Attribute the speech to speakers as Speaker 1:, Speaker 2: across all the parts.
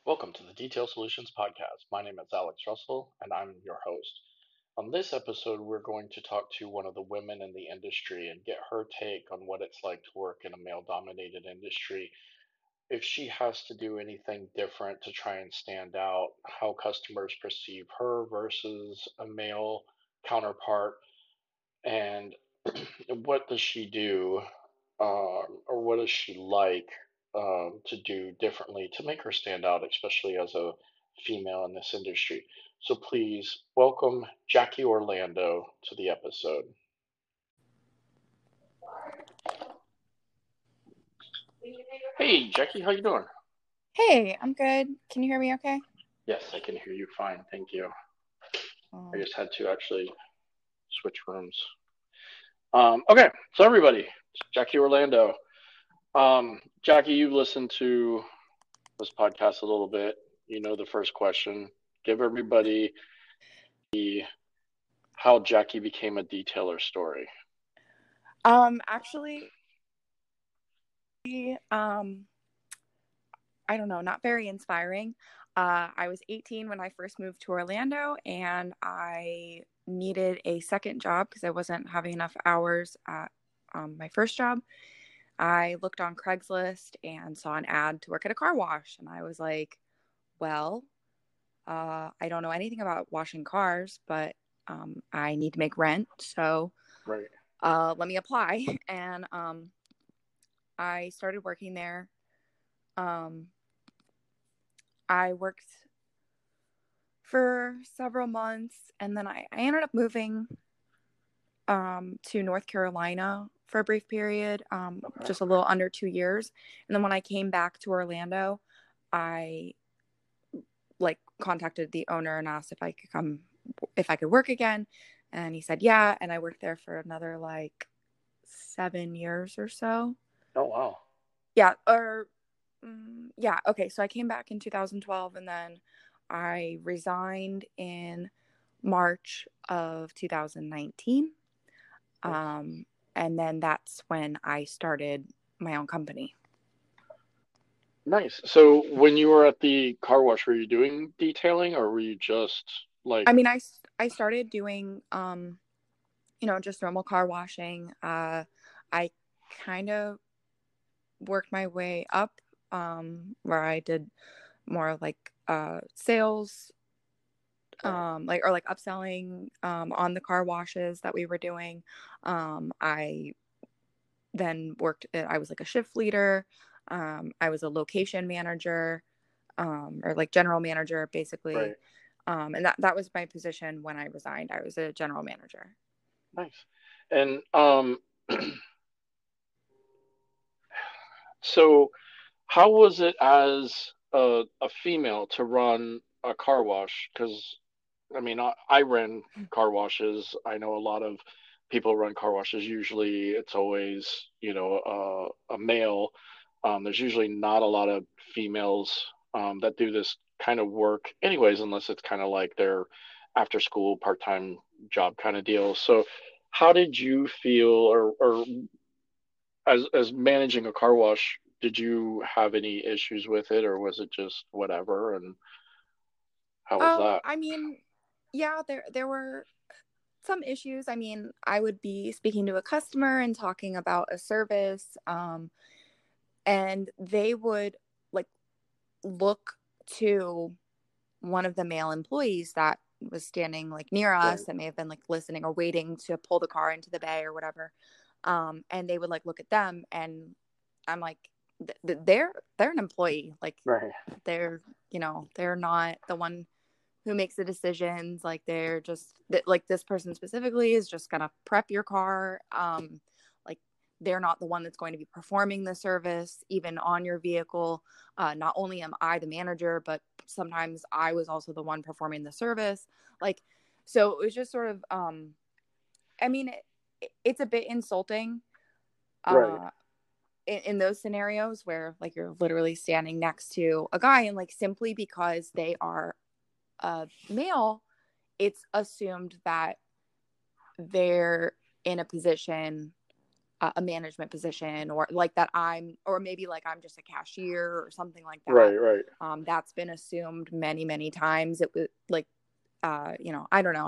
Speaker 1: Welcome to the Detail Solutions Podcast. My name is Alex Russell, and I'm your host. On this episode, we're going to talk to one of the women in the industry and get her take on what it's like to work in a male dominated industry, if she has to do anything different to try and stand out, how customers perceive her versus a male counterpart, and what does she do, or what does she like to do differently to make her stand out, especially as a female in this industry. So please welcome Jackie Orlando to the episode. Hey, Jackie, how you doing?
Speaker 2: Hey, I'm good. Can you hear me okay?
Speaker 1: Yes, I can hear you fine, thank you. I
Speaker 2: Um,
Speaker 1: just had to actually switch rooms. Okay, so everybody, Jackie Orlando. Jackie, you've listened to this podcast a little bit. You know the first question. Give everybody the how Jackie became a detailer story.
Speaker 2: actually, um, I don't know, not very inspiring. I was 18 when I first moved to Orlando, and I needed a second job because I wasn't having enough hours at my first job. I looked on Craigslist and saw an ad to work at a car wash, and I was like, well, I don't know anything about washing cars, but I need to make rent, so
Speaker 1: Right.
Speaker 2: let me apply. And I started working there. Um, I worked for several months, and then I ended up moving to North Carolina for a brief period,
Speaker 1: Okay.
Speaker 2: just a little under 2 years. And then when I came back to Orlando, I contacted the owner and asked if I could work again. And he said, yeah. And I worked there for another 7 years or so.
Speaker 1: Oh wow.
Speaker 2: Yeah. Yeah. Okay. So I came back in 2012, and then I resigned in March of 2019.
Speaker 1: Nice.
Speaker 2: And then that's when I started my own company.
Speaker 1: Nice. So when you were at the car wash, were you doing detailing or were you just like
Speaker 2: I mean, I started doing, just normal car washing. I kind of worked my way up, where I did more sales,
Speaker 1: right,
Speaker 2: upselling, on the car washes that we were doing. I then I was like a shift leader. I was a location manager, or like general manager, basically.
Speaker 1: right.
Speaker 2: And that was my position when I resigned. I was a general manager.
Speaker 1: Nice. And so how was it as a female to run a car wash? Because I mean, I ran car washes. I know a lot of people run car washes. Usually, it's always a male. There's usually not a lot of females that do this kind of work, anyways, unless it's kind of like their after school part time job kind of deal. So, how did you feel, or as managing a car wash? Did you have any issues with it, or was it just whatever? And how was that?
Speaker 2: I mean, yeah, there were some issues. I mean, I would be speaking to a customer and talking about a service, and they would like look to one of the male employees that was standing near us,
Speaker 1: Right.
Speaker 2: that may have been listening or waiting to pull the car into the bay or whatever. And they would look at them, and I'm like, they're an employee.
Speaker 1: Right.
Speaker 2: They're not the one who makes the decisions. They're just this person specifically is just gonna prep your car. Like they're not the one that's going to be performing the service even on your vehicle. Not only am I the manager, but sometimes I was also the one performing the service. So it was just sort of, I mean, it's a bit insulting,
Speaker 1: Right.
Speaker 2: uh, in those scenarios where you're literally standing next to a guy, and simply because they are a male, it's assumed that they're in a position a management position, or like that or maybe like I'm just a cashier or something like that.
Speaker 1: Right.
Speaker 2: That's been assumed many, many times. It was like, I don't know.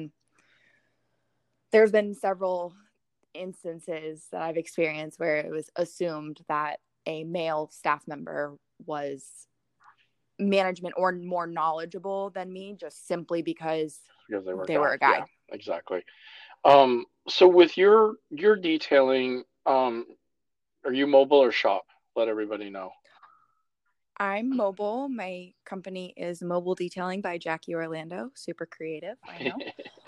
Speaker 2: There's been several instances that I've experienced where it was assumed that a male staff member was management or more knowledgeable than me, just simply because
Speaker 1: Because
Speaker 2: they were a guy.
Speaker 1: Yeah, exactly. So with your detailing, are you mobile or shop? Let everybody know.
Speaker 2: I'm mobile. My company is Mobile Detailing by Jackie Orlando. Super creative, I know.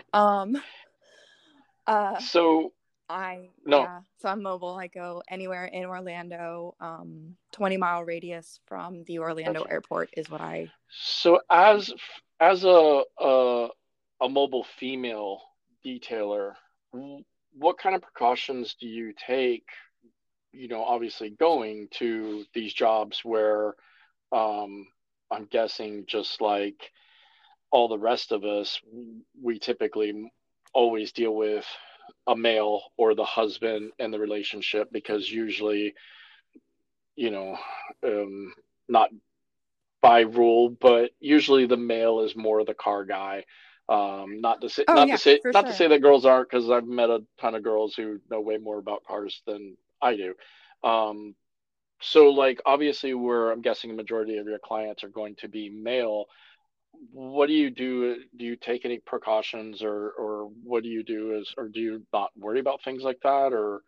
Speaker 2: uh
Speaker 1: So no.
Speaker 2: so I'm mobile. I go anywhere in Orlando. 20-mile radius from the Orlando
Speaker 1: Okay.
Speaker 2: airport is what I.
Speaker 1: So as a mobile female detailer, what kind of precautions do you take? Obviously going to these jobs where um, I'm guessing just like all the rest of us, we typically always deal with a male or the husband in the relationship because usually, you know, not by rule, but usually the male is more the car guy. Not to say,
Speaker 2: Oh
Speaker 1: not to
Speaker 2: yeah,
Speaker 1: say,
Speaker 2: for
Speaker 1: not to
Speaker 2: sure.
Speaker 1: say that girls aren't, because I've met a ton of girls who know way more about cars than I do. Um, so, like, obviously, where I'm guessing a majority of your clients are going to be male. What do you do? Do you take any precautions, or what do you do? Or do you not worry about things like that? Or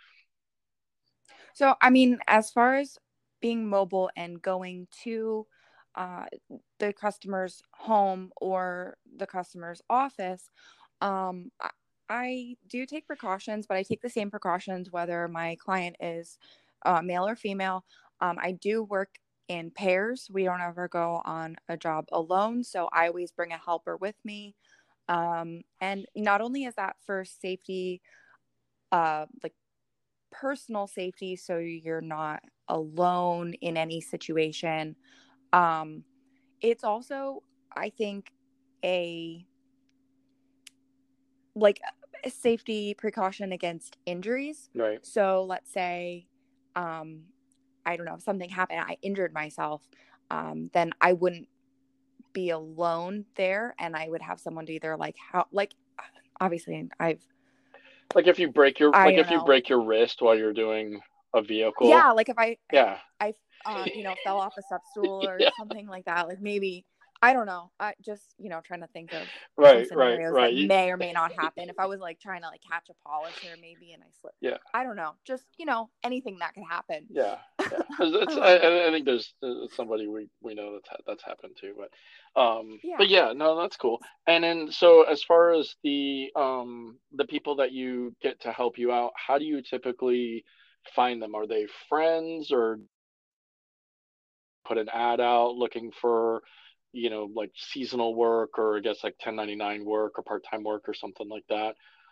Speaker 2: So, I mean, as far as being mobile and going to uh, the customer's home or the customer's office, I do take precautions, but I take the same precautions whether my client is male or female. I do work in pairs. We don't ever go on a job alone. So I always bring a helper with me. And not only is that for safety, like personal safety, so you're not alone in any situation. Um, it's also, I think, a like a safety precaution against injuries.
Speaker 1: right,
Speaker 2: So let's say, um, I don't know, if something happened, I injured myself, then I wouldn't be alone there, and I would have someone to either obviously I
Speaker 1: like
Speaker 2: don't
Speaker 1: if you
Speaker 2: know, like
Speaker 1: break your wrist while you're doing a vehicle,
Speaker 2: yeah, like if
Speaker 1: yeah,
Speaker 2: I fell off a step stool or
Speaker 1: yeah,
Speaker 2: something like that, like maybe I don't know. I just, trying to think of some scenarios that
Speaker 1: right.
Speaker 2: may or may not happen. If I was like trying to like catch a polisher maybe and I slip.
Speaker 1: Yeah,
Speaker 2: I don't know. Just, anything that could happen.
Speaker 1: yeah, yeah. It's
Speaker 2: um
Speaker 1: I think there's somebody we know that's happened to, but
Speaker 2: yeah.
Speaker 1: yeah, no, that's cool. And then so as far as the people that you get to help you out, how do you typically find them? Are they friends or put an ad out looking for, like seasonal work or I guess like 1099 work or part-time work or something like that?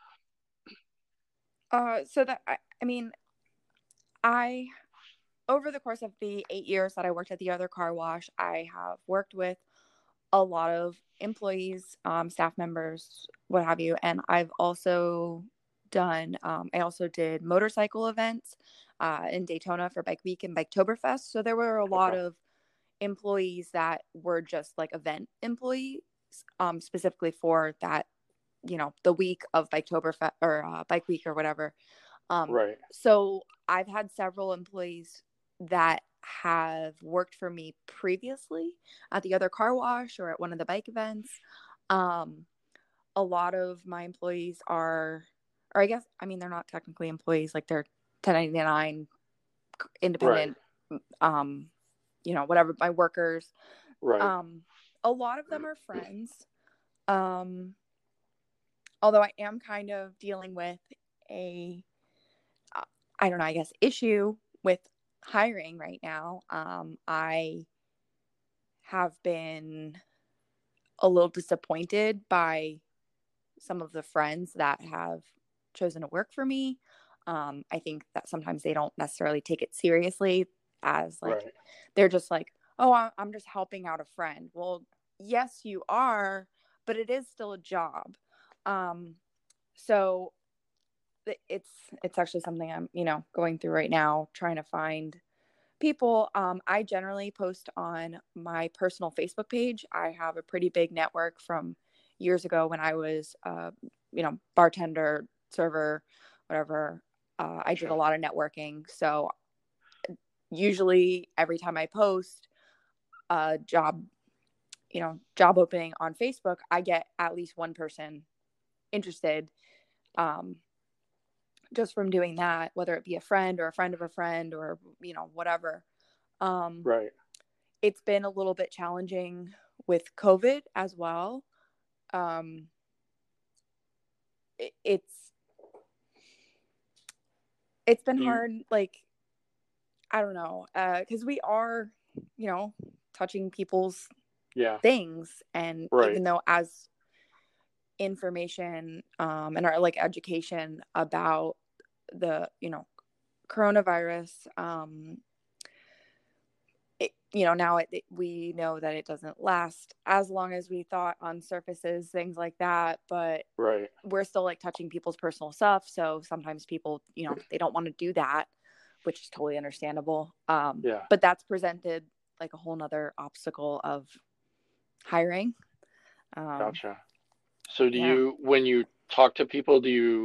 Speaker 2: So that I mean, I over the course of the 8 years that I worked at the other car wash, I have worked with a lot of employees, staff members, what have you. And I've also I also did motorcycle events in Daytona for Bike Week and Biketoberfest. So there were a lot
Speaker 1: Okay.
Speaker 2: of employees that were just like event employees, specifically for that, the week of Biketoberfest or Bike Week or whatever.
Speaker 1: Right.
Speaker 2: So I've had several employees that have worked for me previously at the other car wash or at one of the bike events. Um, a lot of my employees or I guess, I mean, they're not technically employees, like they're 1099
Speaker 1: Right.
Speaker 2: independent, um, whatever, my workers.
Speaker 1: Right.
Speaker 2: Um, a lot of them are friends. Um, although I am kind of dealing with a I don't know, I guess, issue with hiring right now. I have been a little disappointed by some of the friends that have chosen to work for me. I think that sometimes they don't necessarily take it seriously, as like
Speaker 1: Right.
Speaker 2: they're just like, oh, I'm just helping out a friend. Well, yes, you are, but it is still a job. Um, so it's it's actually something I'm, going through right now, trying to find people. I generally post on my personal Facebook page. I have a pretty big network from years ago when I was, bartender, server, whatever. I did a
Speaker 1: Gotcha.
Speaker 2: lot of networking. So usually every time I post a job opening on Facebook, I get at least one person interested, um, just from doing that, whether it be a friend or a friend of a friend or, whatever. Um,
Speaker 1: Right.
Speaker 2: it's been a little bit challenging with COVID as well. Um, it's been
Speaker 1: You,
Speaker 2: hard, like, I don't know, because we are, you know, touching people's
Speaker 1: yeah.
Speaker 2: things, and
Speaker 1: Right.
Speaker 2: even though as information, and our like education about the coronavirus, now we know that it doesn't last as long as we thought on surfaces, things like that, but
Speaker 1: Right.
Speaker 2: we're still like touching people's personal stuff, so sometimes people, they don't want to do that, which is totally understandable.
Speaker 1: Yeah.
Speaker 2: But that's presented like a whole nother obstacle of hiring. um
Speaker 1: Gotcha. So
Speaker 2: yeah.
Speaker 1: when you talk to people,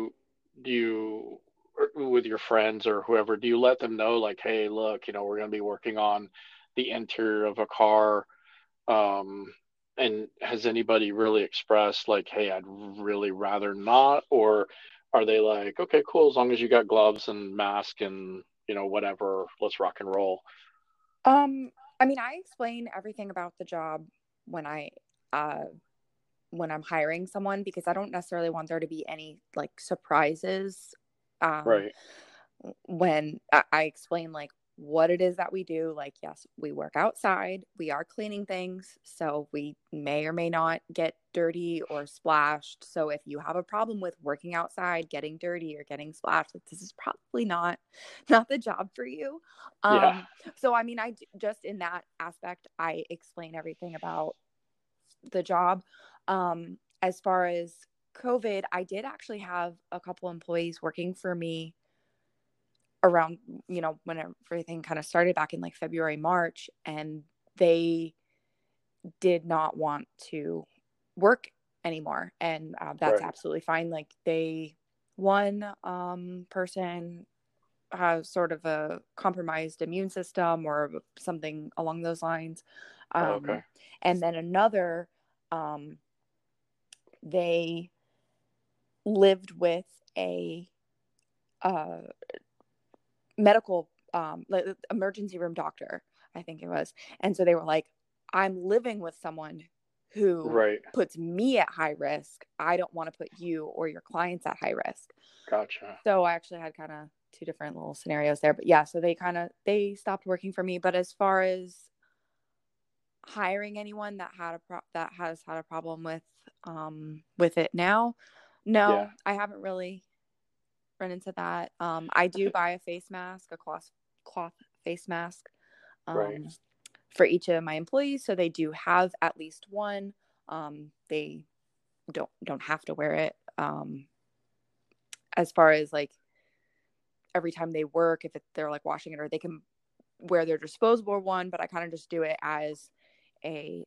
Speaker 1: or with your friends or whoever, do you let them know like, hey, look, we're going to be working on the interior of a car, um, and has anybody really expressed like, hey, I'd really rather not, or are they like, okay, cool, as long as you got gloves and mask and whatever, let's rock and roll.
Speaker 2: um I mean, I explain everything about the job when uh I'm hiring someone, because I don't necessarily want there to be any like surprises, um,
Speaker 1: Right.
Speaker 2: when I explain like what it is that we do. Like, yes, we work outside, we are cleaning things, so we may or may not get dirty or splashed. So if you have a problem with working outside, getting dirty or getting splashed, like, this is probably not the job for you.
Speaker 1: Yeah.
Speaker 2: So I mean, just in that aspect, I explain everything about the job. As far as COVID, I did actually have a couple employees working for me around, when everything kind of started back in like February, March, and they did not want to work anymore. And that's
Speaker 1: Right.
Speaker 2: absolutely fine. Like, one person has sort of a compromised immune system or something along those lines.
Speaker 1: Oh, okay.
Speaker 2: Um, and then another, um, they lived with a uh, medical, like, emergency room doctor, I think it was. And so they were like, I'm living with someone who
Speaker 1: Right.
Speaker 2: puts me at high risk. I don't want to put you or your clients at high risk.
Speaker 1: Gotcha.
Speaker 2: So I actually had kind of two different little scenarios there. But yeah, so they stopped working for me. But as far as hiring anyone that that has had a problem with it now,
Speaker 1: Yeah.
Speaker 2: no, I haven't really run into that. I
Speaker 1: I
Speaker 2: do
Speaker 1: think,
Speaker 2: buy a face mask, a cloth face mask,
Speaker 1: right.
Speaker 2: um, for each of my employees, so they do have at least one. They don't have to wear it. As far as like every time they work, if they're like washing it, or they can wear their disposable one, but I kind of just do it as a,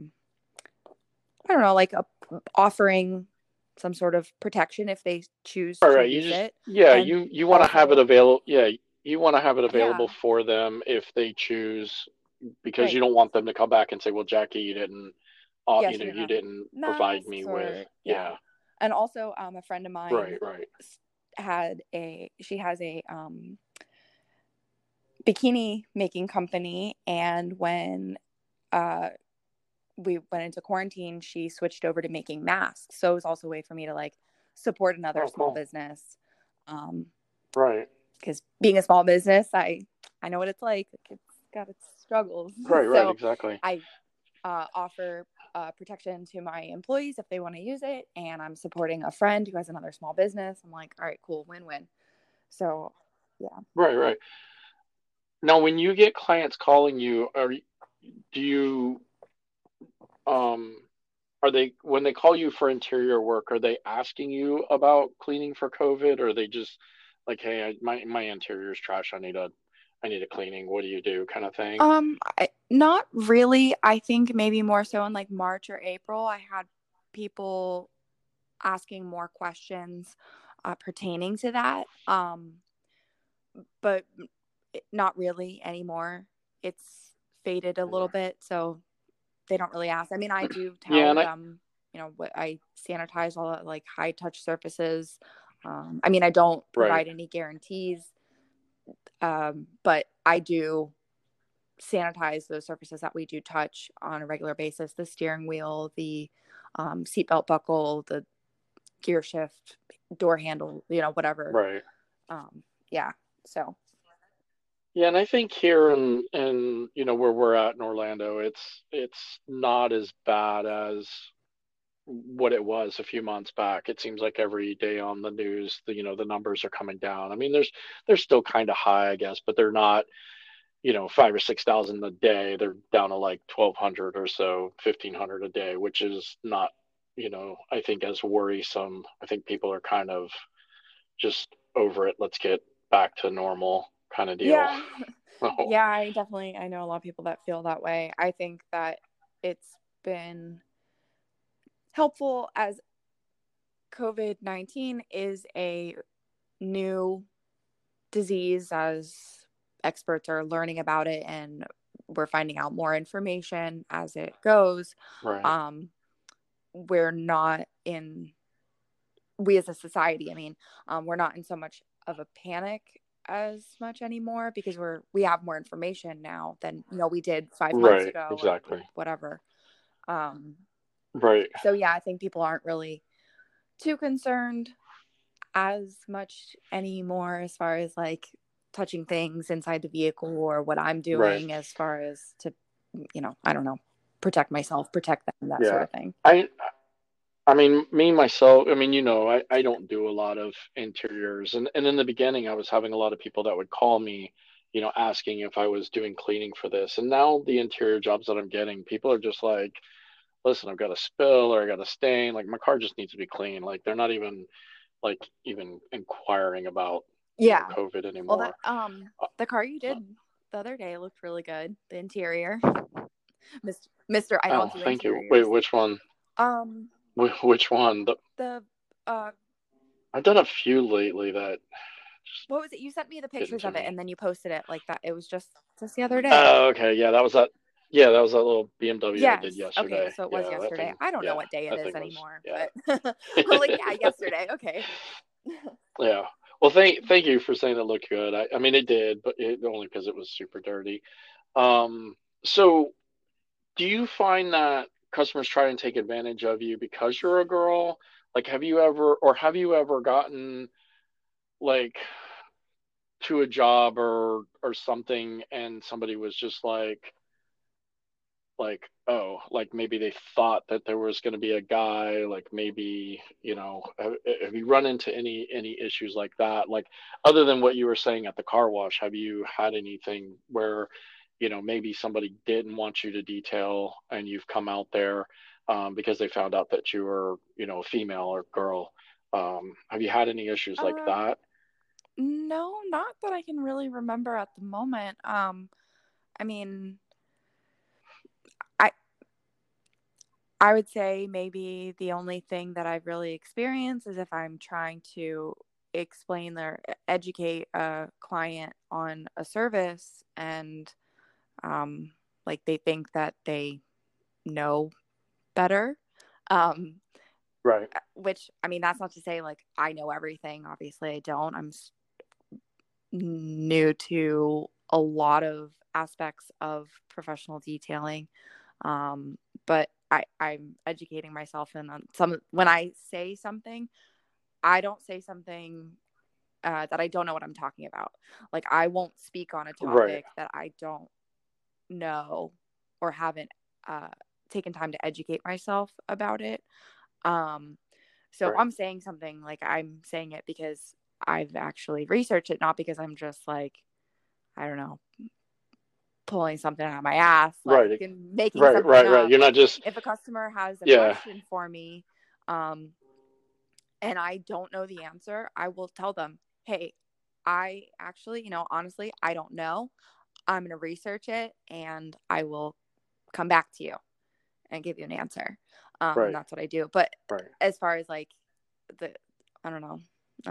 Speaker 2: I don't know, like a offering some sort of protection if they choose
Speaker 1: All
Speaker 2: to
Speaker 1: right,
Speaker 2: use it. And
Speaker 1: you want to have it
Speaker 2: also,
Speaker 1: available. Yeah, you want to have it
Speaker 2: yeah,
Speaker 1: available for them if they choose, because you
Speaker 2: right.
Speaker 1: don't want them to come back and say, "Well, Jackie, you didn't,
Speaker 2: Yeah, she didn't
Speaker 1: you
Speaker 2: have
Speaker 1: didn't provide me
Speaker 2: masks,
Speaker 1: with."
Speaker 2: or yeah.
Speaker 1: Yeah,
Speaker 2: And also, a friend of
Speaker 1: right,
Speaker 2: mine
Speaker 1: right,
Speaker 2: she has a bikini making company, and when uh we went into quarantine, she switched over to making masks. So it was also a way for me to like support another
Speaker 1: oh,
Speaker 2: small
Speaker 1: cool,
Speaker 2: business. Um,
Speaker 1: right,
Speaker 2: because being a small business, I know what it's like. It's got its struggles.
Speaker 1: right, right,
Speaker 2: So
Speaker 1: exactly,
Speaker 2: I offer protection to my employees if they want to use it, and I'm supporting a friend who has another small business. I'm like, all right, cool, win-win. So yeah.
Speaker 1: right, right. Now, when you get clients calling you, do you um are they, when they call you for interior work, are they asking you about cleaning for COVID, or are they just like, hey, my interior is trash. I need a cleaning. What do you do, kind of thing?
Speaker 2: Not really. I think maybe more so in like March or April, I had people asking more questions pertaining to that. But not really anymore. It's faded a little bit, so they don't really ask. I mean, I do
Speaker 1: Yeah,
Speaker 2: tell them, what I sanitize all like high touch surfaces. I mean, I don't
Speaker 1: right,
Speaker 2: provide any guarantees, but I do sanitize those surfaces that we do touch on a regular basis: the steering wheel, the seatbelt buckle, the gear shift, door handle, whatever.
Speaker 1: right.
Speaker 2: Yeah. So.
Speaker 1: Yeah, and I think here in where we're at in Orlando, it's not as bad as what it was a few months back. It seems like every day on the news, the numbers are coming down. I mean, they're still kind of high, I guess, but they're not, 5 or 6 thousand a day. They're down to like 1,200 or so, 1,500 a day, which is not, I think as worrisome. I think people are kind of just over it. Let's get back to normal kind of deal.
Speaker 2: Yeah. Yeah, I know a lot of people that feel that way. I think that it's been helpful as COVID-19 is a new disease, as experts are learning about it and we're finding out more information as it goes.
Speaker 1: Right.
Speaker 2: Um, we're not in, we as a society, I mean, we're not in so much of a panic as much anymore because we have more information now than we did 5 months
Speaker 1: Right.
Speaker 2: ago or
Speaker 1: Exactly.
Speaker 2: whatever.
Speaker 1: Right.
Speaker 2: So yeah, I think people aren't really too concerned as much anymore as far as like touching things inside the vehicle or what I'm
Speaker 1: Right.
Speaker 2: doing as far as to, I don't know, protect myself, protect them, that sort
Speaker 1: Yeah.
Speaker 2: of thing.
Speaker 1: I mean, me myself, I mean, I don't do a lot of interiors. And in the beginning, I was having a lot of people that would call me, asking if I was doing cleaning for this. And now the interior jobs that I'm getting, people are just like, listen, I've got a spill or I got a stain. Like my car just needs to be clean. Like they're not even like even inquiring about,
Speaker 2: Yeah.
Speaker 1: COVID
Speaker 2: Well,
Speaker 1: anymore.
Speaker 2: the car you did the other day looked really good. The interior, Mr. I
Speaker 1: Oh,
Speaker 2: don't do
Speaker 1: thank you. Wait,
Speaker 2: interiors.
Speaker 1: which one?
Speaker 2: Um,
Speaker 1: Which one?
Speaker 2: the uh,
Speaker 1: I've done a few lately that just
Speaker 2: what was it? You sent me the
Speaker 1: getting
Speaker 2: pictures
Speaker 1: to
Speaker 2: of it,
Speaker 1: me.
Speaker 2: and then you posted it like that. It was just the other day.
Speaker 1: Oh, okay. Yeah, that was that. Yeah, that was that little BMW I did
Speaker 2: Yes. Okay.
Speaker 1: yesterday.
Speaker 2: So it was
Speaker 1: Yeah, that
Speaker 2: yesterday.
Speaker 1: thing.
Speaker 2: I don't know
Speaker 1: Yeah,
Speaker 2: what day it
Speaker 1: that
Speaker 2: is
Speaker 1: thing was.
Speaker 2: anymore,
Speaker 1: Yeah.
Speaker 2: but I'm like, yeah, yesterday. Okay.
Speaker 1: Yeah. Well, thank you for saying it looked good. I mean, it did, but only because it was super dirty. Um, so do you find that customers try and take advantage of you because you're a girl? Like, have you ever gotten like to a job or something and somebody was just like, oh, like maybe they thought that there was going to be a guy, like maybe, have you run into any issues like that, like other than what you were saying at the car wash? Have you had anything where, maybe somebody didn't want you to detail and you've come out there, because they found out that you were, female or girl? Have you had any issues like
Speaker 2: uh,
Speaker 1: that?
Speaker 2: no, not that I can really remember at the moment. I mean, I I would say maybe the only thing that I've really experienced is if I'm trying to explain or educate a client on a service and like they think that they know better. Um,
Speaker 1: Right.
Speaker 2: which I mean, that's not to say like I know everything. Obviously, I don't. I'm new to a lot of aspects of professional detailing. But I'm educating myself and on some when I say something, I don't say something that I don't know what I'm talking about. Like I won't speak on a
Speaker 1: Right.
Speaker 2: topic that I don't know or haven't uh, taken time to educate myself about it. Um, so if
Speaker 1: Right.
Speaker 2: I'm saying something, like I'm saying it because I've actually researched it, not because I'm just like, I don't know, pulling something out of my ass, like,
Speaker 1: Right.
Speaker 2: and making
Speaker 1: Right.
Speaker 2: something
Speaker 1: Right. Right.
Speaker 2: up.
Speaker 1: You're not
Speaker 2: Like,
Speaker 1: just,
Speaker 2: if a customer has a
Speaker 1: yeah.
Speaker 2: question for me, and I don't know the answer, I will tell them, hey, I actually, honestly, I don't know. I'm going to research it and I will come back to you and give you an answer. And
Speaker 1: Right.
Speaker 2: that's what I do. But
Speaker 1: Right.
Speaker 2: as far as like I don't know,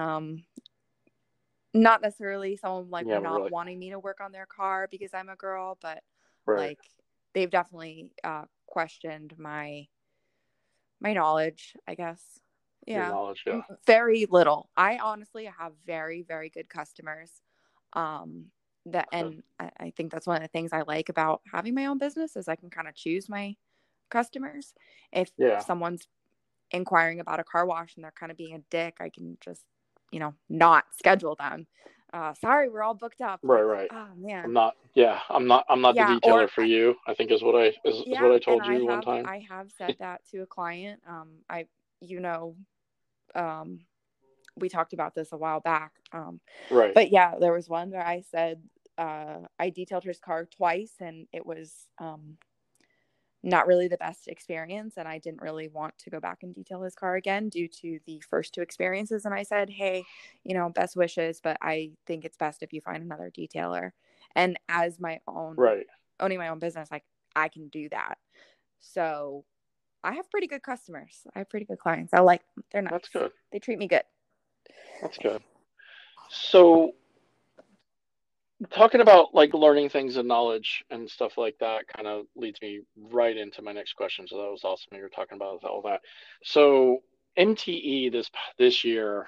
Speaker 2: not necessarily someone like
Speaker 1: You haven't
Speaker 2: not
Speaker 1: really.
Speaker 2: wanting me to work on their car because I'm a girl, but
Speaker 1: Right.
Speaker 2: like they've definitely questioned my knowledge, I guess.
Speaker 1: Your
Speaker 2: Yeah.
Speaker 1: knowledge. Yeah.
Speaker 2: Very little. I honestly have very, very good customers. That, and I think that's one of the things I like about having my own business is I can kind of choose my customers. If
Speaker 1: Yeah.
Speaker 2: someone's inquiring about a car wash and they're kind of being a dick, I can just, not schedule them. Sorry, we're all booked up.
Speaker 1: Right.
Speaker 2: Like,
Speaker 1: Right.
Speaker 2: oh man.
Speaker 1: I'm not the
Speaker 2: Yeah. Or
Speaker 1: detailer for you, I think is what I
Speaker 2: yeah. And
Speaker 1: told you one time.
Speaker 2: I have said that to a client. You know, um, we talked about this a while back.
Speaker 1: Right.
Speaker 2: But yeah, there was one where I said, I detailed his car twice and it was, not really the best experience. And I didn't really want to go back and detail his car again due to the first two experiences. And I said, hey, best wishes, but I think it's best if you find another detailer. And as
Speaker 1: Right.
Speaker 2: owning my own business, like I can do that. So I have pretty good customers. I have pretty good clients. I like them. They're nice.
Speaker 1: That's good.
Speaker 2: They treat me good.
Speaker 1: That's good. So talking about like learning things and knowledge and stuff like that kind of leads me right into my next question. So that was awesome. You were talking about all that. So MTE this year,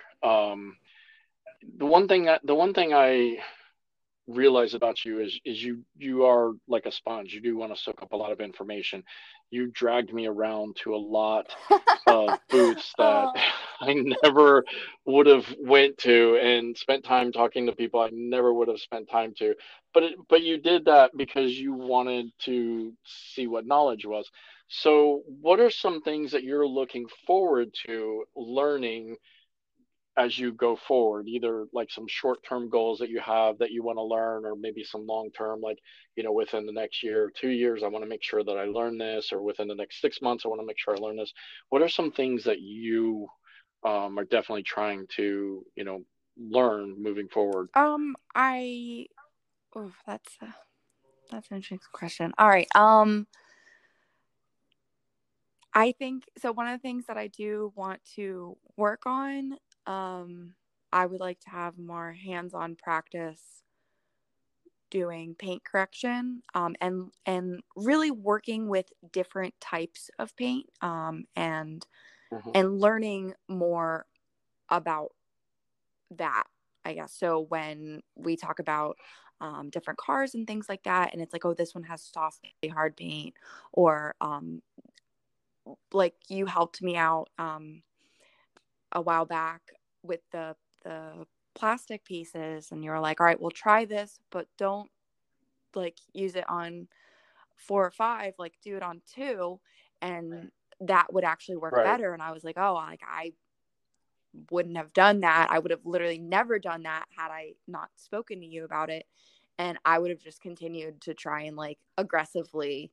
Speaker 1: the one thing I realize about you is you are like a sponge. You do want to soak up a lot of information. You dragged me around to a lot of booths that
Speaker 2: Oh.
Speaker 1: I never would have went to and spent time talking to people I never would have spent time to. But you did that because you wanted to see what knowledge was. So what are some things that you're looking forward to learning as you go forward, either like some short-term goals that you have that you want to learn, or maybe some long-term, like, within the next year or 2 years, I want to make sure that I learn this, or within the next 6 months, I want to make sure I learn this. What are some things that you are definitely trying to, learn moving forward?
Speaker 2: I oh, that's an interesting question. All right. I think so. One of the things that I do want to work on, I would like to have more hands-on practice doing paint correction, and really working with different types of paint, and
Speaker 1: Hmm.
Speaker 2: learning more about that, I guess. So when we talk about different cars and things like that, and it's like, oh, this one has soft, hard paint, or like you helped me out a while back with the plastic pieces, and you were like, all right, we'll try this, but don't like use it on 4 or 5, like do it on 2, and that would actually work
Speaker 1: Right.
Speaker 2: better. And I was like, oh, like I wouldn't have done that. I would have literally never done that had I not spoken to you about it. And I would have just continued to try and like aggressively,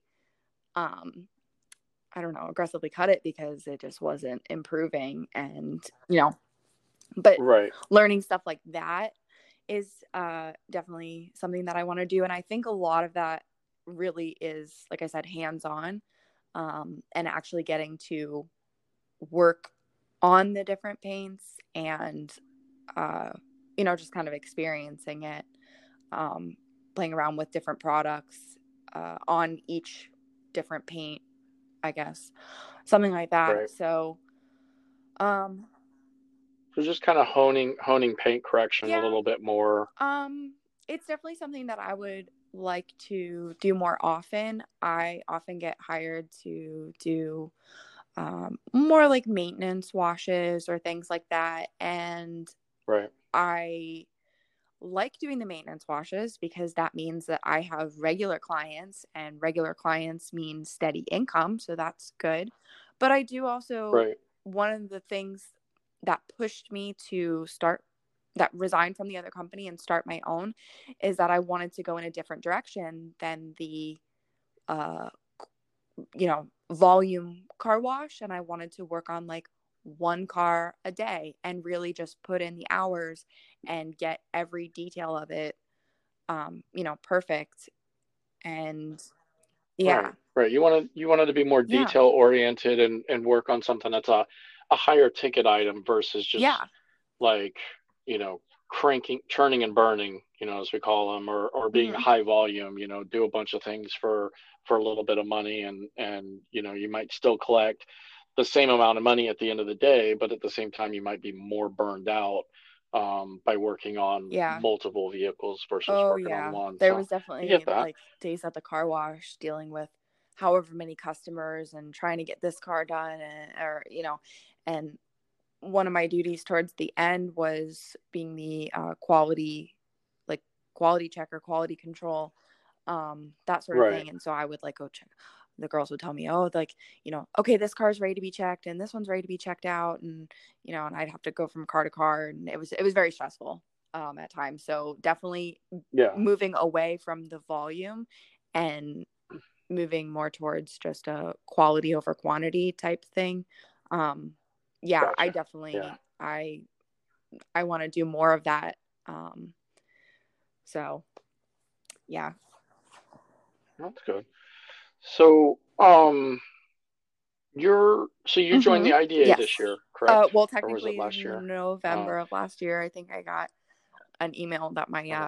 Speaker 2: I don't know, aggressively cut it because it just wasn't improving. And, but
Speaker 1: Right.
Speaker 2: learning stuff like that is definitely something that I want to do. And I think a lot of that really is, like I said, hands-on, and actually getting to work on the different paints and, just kind of experiencing it, playing around with different products on each different paint, I guess, something like that.
Speaker 1: Right.
Speaker 2: So, um,
Speaker 1: So just kind of honing paint correction a
Speaker 2: yeah,
Speaker 1: little bit more.
Speaker 2: it's definitely something that I would like to do more often. I often get hired to do more like maintenance washes or things like that. And
Speaker 1: Right.
Speaker 2: I like doing the maintenance washes because that means that I have regular clients, and regular clients mean steady income. So that's good. But I do also,
Speaker 1: Right.
Speaker 2: one of the things that pushed me to start that resigned from the other company and start my own, is that I wanted to go in a different direction than the volume car wash, and I wanted to work on like one car a day and really just put in the hours and get every detail of it perfect. And yeah.
Speaker 1: Right. You wanted to be more
Speaker 2: Yeah.
Speaker 1: detail oriented and work on something that's a higher ticket item versus just
Speaker 2: Yeah.
Speaker 1: like, you know, cranking, churning and burning, as we call them, or being
Speaker 2: Hmm.
Speaker 1: high volume, do a bunch of things for a little bit of money, and you might still collect the same amount of money at the end of the day, but at the same time you might be more burned out by working on
Speaker 2: Yeah.
Speaker 1: multiple vehicles versus
Speaker 2: Oh
Speaker 1: working on
Speaker 2: yeah.
Speaker 1: one.
Speaker 2: There
Speaker 1: So
Speaker 2: was
Speaker 1: I get
Speaker 2: definitely
Speaker 1: that.
Speaker 2: like days at the car wash dealing with however many customers and trying to get this car done, and one of my duties towards the end was being the quality checker, quality control, that sort of
Speaker 1: Right.
Speaker 2: thing. And so I would like go check. The girls would tell me, oh, like, okay, this car's ready to be checked and this one's ready to be checked out. And, and I'd have to go from car to car, and it was very stressful, at times. So definitely
Speaker 1: Yeah.
Speaker 2: moving away from the volume and moving more towards just a quality over quantity type thing. Yeah, I
Speaker 1: Gotcha. Yeah.
Speaker 2: definitely, I want to do more of that. So yeah.
Speaker 1: That's good. So, you joined
Speaker 2: Mm-hmm.
Speaker 1: the IDA
Speaker 2: Yes.
Speaker 1: this year, correct?
Speaker 2: Well,
Speaker 1: Or was it
Speaker 2: technically
Speaker 1: last year?
Speaker 2: November of last year, I think I got an email that
Speaker 1: Okay.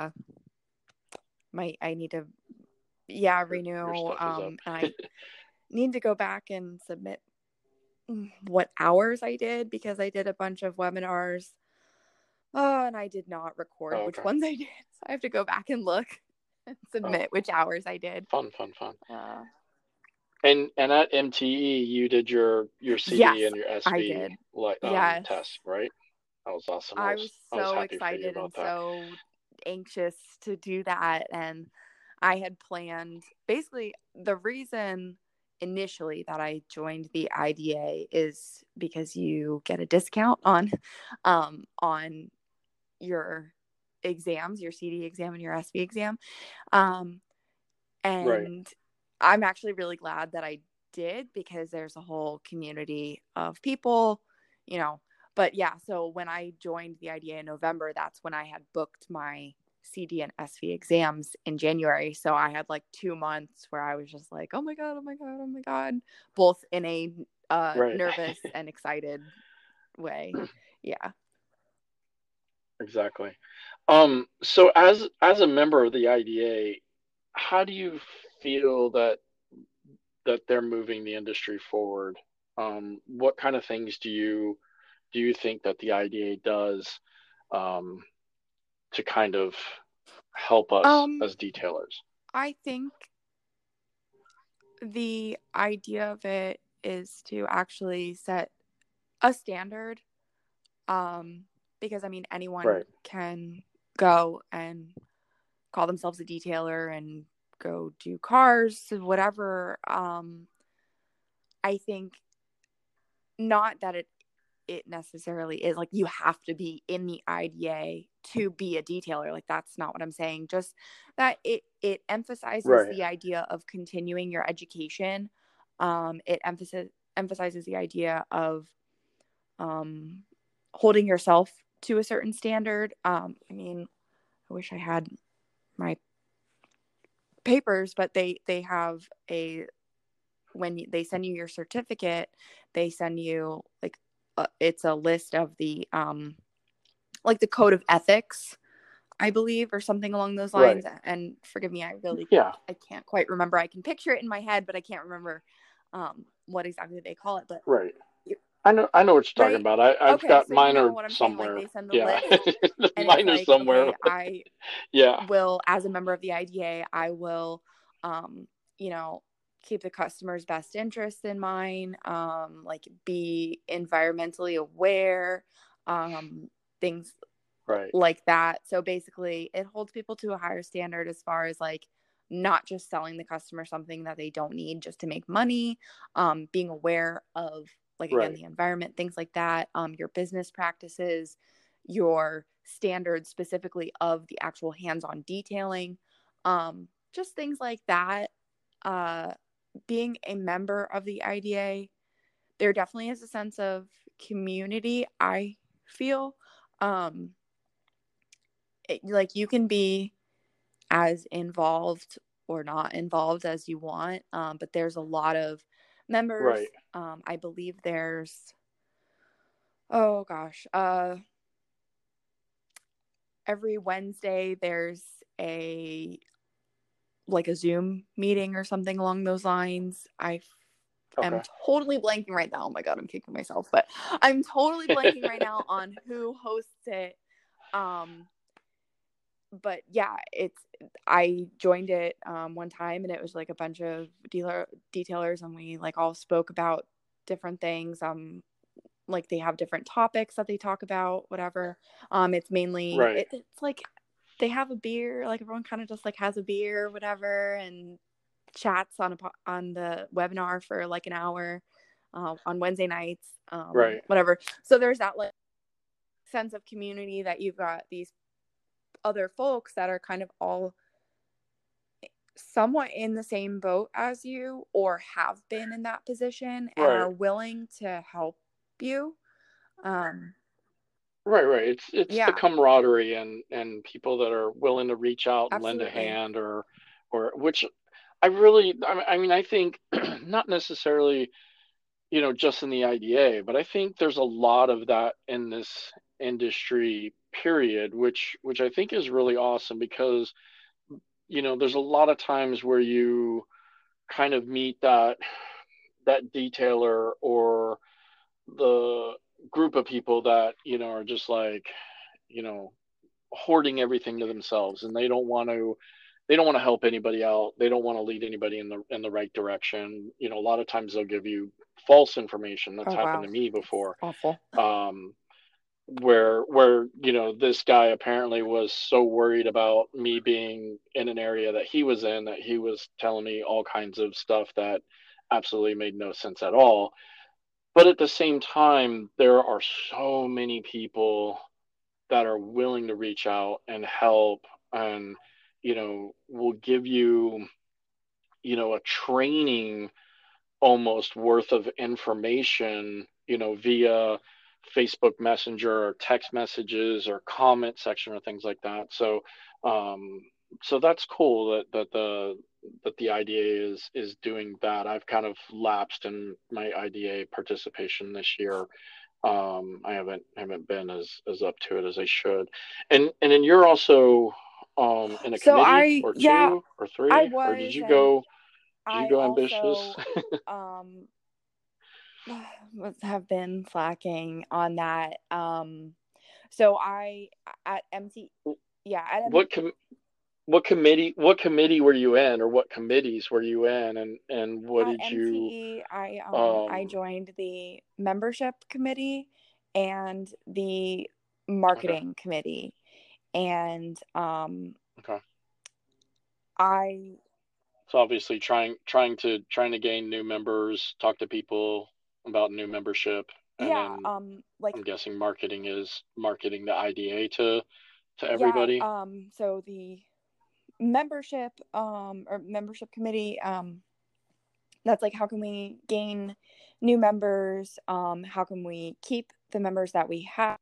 Speaker 2: I need to,
Speaker 1: Your
Speaker 2: renew.
Speaker 1: stuff is up.
Speaker 2: And I need to go back and submit what hours I did, because I did a bunch of webinars. Oh, and I did not record
Speaker 1: Oh,
Speaker 2: which
Speaker 1: okay.
Speaker 2: ones I did. So I have to go back and look and
Speaker 1: Oh,
Speaker 2: submit which hours I did.
Speaker 1: fun, fun, fun.
Speaker 2: Uh,
Speaker 1: And at MTE, you did your
Speaker 2: yes,
Speaker 1: CD and your
Speaker 2: I
Speaker 1: SV
Speaker 2: did.
Speaker 1: like
Speaker 2: Yes.
Speaker 1: test, right? That was awesome.
Speaker 2: I was
Speaker 1: I was
Speaker 2: so
Speaker 1: happy for you
Speaker 2: excited
Speaker 1: about
Speaker 2: and
Speaker 1: that.
Speaker 2: so anxious to do that. And I had planned, basically, the reason initially that I joined the IDA is because you get a discount on your exams, your CD exam and your SV exam. Um,
Speaker 1: Right.
Speaker 2: and I'm actually really glad that I did, because there's a whole community of people, you know. But yeah, so when I joined the IDA in November, that's when I had booked my CD and SV exams in January. So I had like 2 months where I was just like, oh my God, oh my God, oh my God, both in a
Speaker 1: Right.
Speaker 2: nervous and excited way. Yeah.
Speaker 1: Exactly. So as a member of the IDA, how do you feel that they're moving the industry forward? What kind of things do you think that the IDA does um, to kind of help us
Speaker 2: Um,
Speaker 1: as detailers?
Speaker 2: I think the idea of it is to actually set a standard, because I mean anyone
Speaker 1: Right.
Speaker 2: can go and call themselves a detailer and go do cars, whatever. I think not that it necessarily is like you have to be in the IDA to be a detailer. Like that's not what I'm saying. Just that it emphasizes
Speaker 1: Right.
Speaker 2: the idea of continuing your education. It emphasizes the idea of um, holding yourself to a certain standard. I mean, I wish I had my papers, but they have a, when they send you your certificate, they send you like it's a list of the like the code of ethics, I believe, or something along those
Speaker 1: Right.
Speaker 2: lines. And forgive me,
Speaker 1: Yeah.
Speaker 2: I can't quite remember. I can picture it in my head, but I can't remember what exactly they call it. But
Speaker 1: Right. I know what you're talking
Speaker 2: right,
Speaker 1: about. I've
Speaker 2: okay,
Speaker 1: got
Speaker 2: so you
Speaker 1: mine
Speaker 2: know
Speaker 1: are
Speaker 2: what I'm saying. Like
Speaker 1: somewhere.
Speaker 2: they send the
Speaker 1: Yeah.
Speaker 2: list, and it's
Speaker 1: Mine are
Speaker 2: like,
Speaker 1: somewhere.
Speaker 2: okay, I
Speaker 1: Yeah.
Speaker 2: will, as a member of the IDA, I will, um, you know, keep the customer's best interests in mind, like be environmentally aware, things
Speaker 1: Right.
Speaker 2: like that. So basically, it holds people to a higher standard as far as like not just selling the customer something that they don't need just to make money, being aware of, like, again,
Speaker 1: Right.
Speaker 2: the environment, things like that, your business practices, your standards specifically of the actual hands-on detailing. Just things like that. Being a member of the IDA, there definitely is a sense of community, I feel. Like you can be as involved or not involved as you want, but there's a lot of members.
Speaker 1: Right.
Speaker 2: I believe there's every Wednesday there's a Zoom meeting or something along those lines. I am
Speaker 1: Okay.
Speaker 2: totally blanking right now. Oh my God, I'm kicking myself, but I'm totally blanking right now on who hosts it. But yeah, I joined it one time, and it was like a bunch of detailers, and we like all spoke about different things. Like they have different topics that they talk about, whatever. It's mainly
Speaker 1: Right.
Speaker 2: it's like they have a beer, like everyone kind of just like has a beer or whatever, and chats on the webinar for like an hour on Wednesday nights,
Speaker 1: Right.
Speaker 2: whatever. So there's that like sense of community that you've got these other folks that are kind of all somewhat in the same boat as you or have been in that position and
Speaker 1: Right.
Speaker 2: are willing to help you.
Speaker 1: Right. It's the
Speaker 2: Yeah,
Speaker 1: camaraderie and people that are willing to reach out and lend a
Speaker 2: absolutely.
Speaker 1: hand, or which I really, I mean, I think not necessarily, just in the IDA, but I think there's a lot of that in this industry, period, which I think is really awesome because, there's a lot of times where you kind of meet that detailer or the group of people that, are just like, you know, hoarding everything to themselves, and they don't want to help anybody out. They don't want to lead anybody in the right direction. A lot of times they'll give you false information. That's
Speaker 2: Oh
Speaker 1: happened
Speaker 2: wow,
Speaker 1: to me
Speaker 2: that's
Speaker 1: before.
Speaker 2: awful.
Speaker 1: Um, where this guy apparently was so worried about me being in an area that he was in that he was telling me all kinds of stuff that absolutely made no sense at all. But at the same time, there are so many people that are willing to reach out and help, and will give you a training almost worth of information, via Facebook Messenger or text messages or comment section or things like that. Um, so that's cool that the IDA is doing that. I've kind of lapsed in my IDA participation this year. I haven't been as up to it as I should. And then you're also in a
Speaker 2: So
Speaker 1: committee
Speaker 2: I,
Speaker 1: or
Speaker 2: yeah,
Speaker 1: two or
Speaker 2: I
Speaker 1: three, or did
Speaker 2: was,
Speaker 1: you
Speaker 2: and
Speaker 1: go did you
Speaker 2: I
Speaker 1: go ambitious?
Speaker 2: also have been slacking on that. So I at MT, yeah,
Speaker 1: what com- what committee were you in, or what committees were you in, and what
Speaker 2: at
Speaker 1: did you
Speaker 2: MTE, I
Speaker 1: um
Speaker 2: joined the membership committee and the
Speaker 1: okay.
Speaker 2: marketing committee, and
Speaker 1: Okay.
Speaker 2: I
Speaker 1: So obviously trying to gain new members, talk to people about new membership, and
Speaker 2: yeah,
Speaker 1: then
Speaker 2: like
Speaker 1: I'm guessing marketing is marketing the IDA to
Speaker 2: yeah,
Speaker 1: everybody.
Speaker 2: so the membership or membership committee, that's like how can we gain new members, how can we keep the members that we have,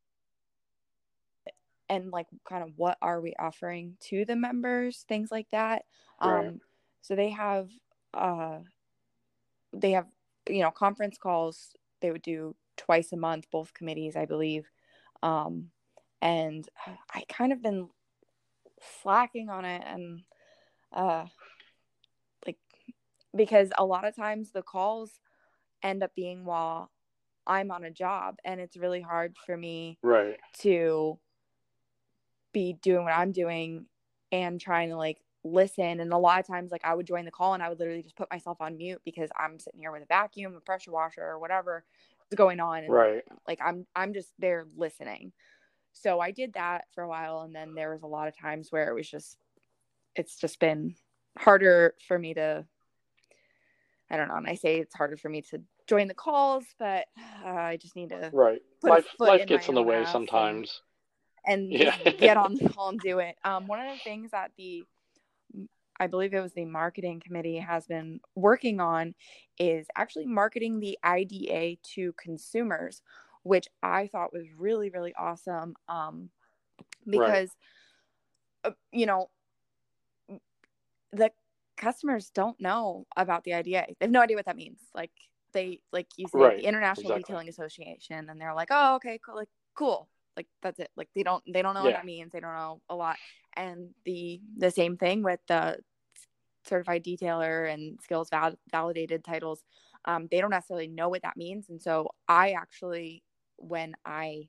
Speaker 2: and like kind of what are we offering to the members, things like that.
Speaker 1: Right.
Speaker 2: So uh they have conference calls they would do twice a month, both committees, I believe. um and I kind of been slacking on it, and uh like because a lot of times the calls end up being while I'm on a job, and it's really hard for me
Speaker 1: Right.
Speaker 2: to be doing what I'm doing and trying to like listen. And a lot of times, like I would join the call and I would literally just put myself on mute because I'm sitting here with a vacuum, a pressure washer, or whatever is going on, and
Speaker 1: Right.
Speaker 2: like I'm just there listening. So I did that for a while, and then there was a lot of times where it's just been harder for me to, I don't know. And I say it's harder for me to join the calls, but I just need to
Speaker 1: Right.
Speaker 2: put a
Speaker 1: Life
Speaker 2: foot
Speaker 1: life
Speaker 2: in
Speaker 1: gets
Speaker 2: my
Speaker 1: in the
Speaker 2: own
Speaker 1: way
Speaker 2: ass and
Speaker 1: sometimes.
Speaker 2: and
Speaker 1: Yeah.
Speaker 2: just get on the call and do it. One of the things that I believe it was the marketing committee has been working on is actually marketing the IDA to consumers, which I thought was really, really awesome.
Speaker 1: Right.
Speaker 2: Because, you know, the customers don't know about the IDA. They have no idea what that means. Like you say,
Speaker 1: Right.
Speaker 2: the International
Speaker 1: Exactly.
Speaker 2: Detailing Association, and they're like, oh, okay, cool. Like, cool. Like, that's it. Like, they don't know what
Speaker 1: Yeah.
Speaker 2: that means. They don't know a lot. And the same thing with the certified detailer and skills validated titles. They don't necessarily know what that means. And so I actually, when I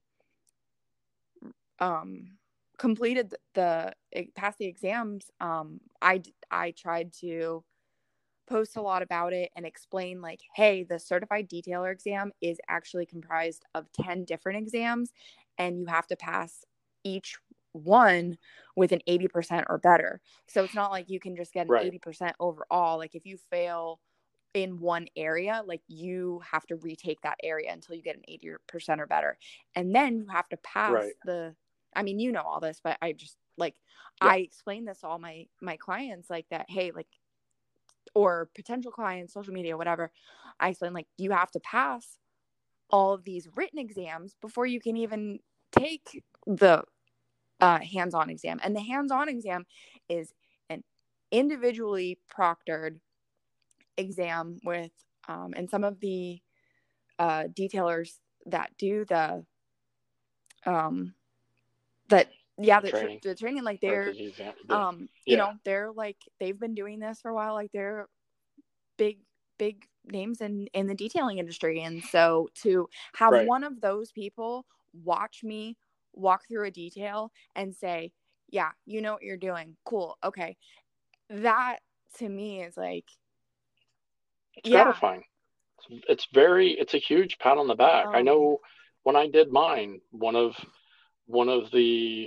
Speaker 2: completed passed the exams, I tried to post a lot about it and explain, like, hey, the certified detailer exam is actually comprised of 10 different exams, and you have to pass each one with an 80% or better. So it's not like you can just get an
Speaker 1: Right.
Speaker 2: 80% overall. Like, if you fail in one area, like, you have to retake that area until you get an 80% or better. And then you have to pass
Speaker 1: Right.
Speaker 2: I mean, you know all this, but I just, like,
Speaker 1: Yeah.
Speaker 2: I explain this to all my clients, like, that, hey, like, or potential clients, social media, whatever. I explain, like, you have to pass all of these written exams before you can even take the hands-on exam. And the hands-on exam is an individually proctored exam with, and some of the detailers that do the that yeah
Speaker 1: Training.
Speaker 2: the training, like,
Speaker 1: Or
Speaker 2: they're
Speaker 1: the exam.
Speaker 2: you
Speaker 1: Yeah.
Speaker 2: know, they're like, they've been doing this for a while, like, they're big names in the detailing industry. And so to have
Speaker 1: Right.
Speaker 2: one of those people watch me walk through a detail and say, yeah, you know what you're doing, cool, okay, that to me is like,
Speaker 1: It's
Speaker 2: yeah.
Speaker 1: gratifying. It's a huge pat on the back. I know when I did mine, one of the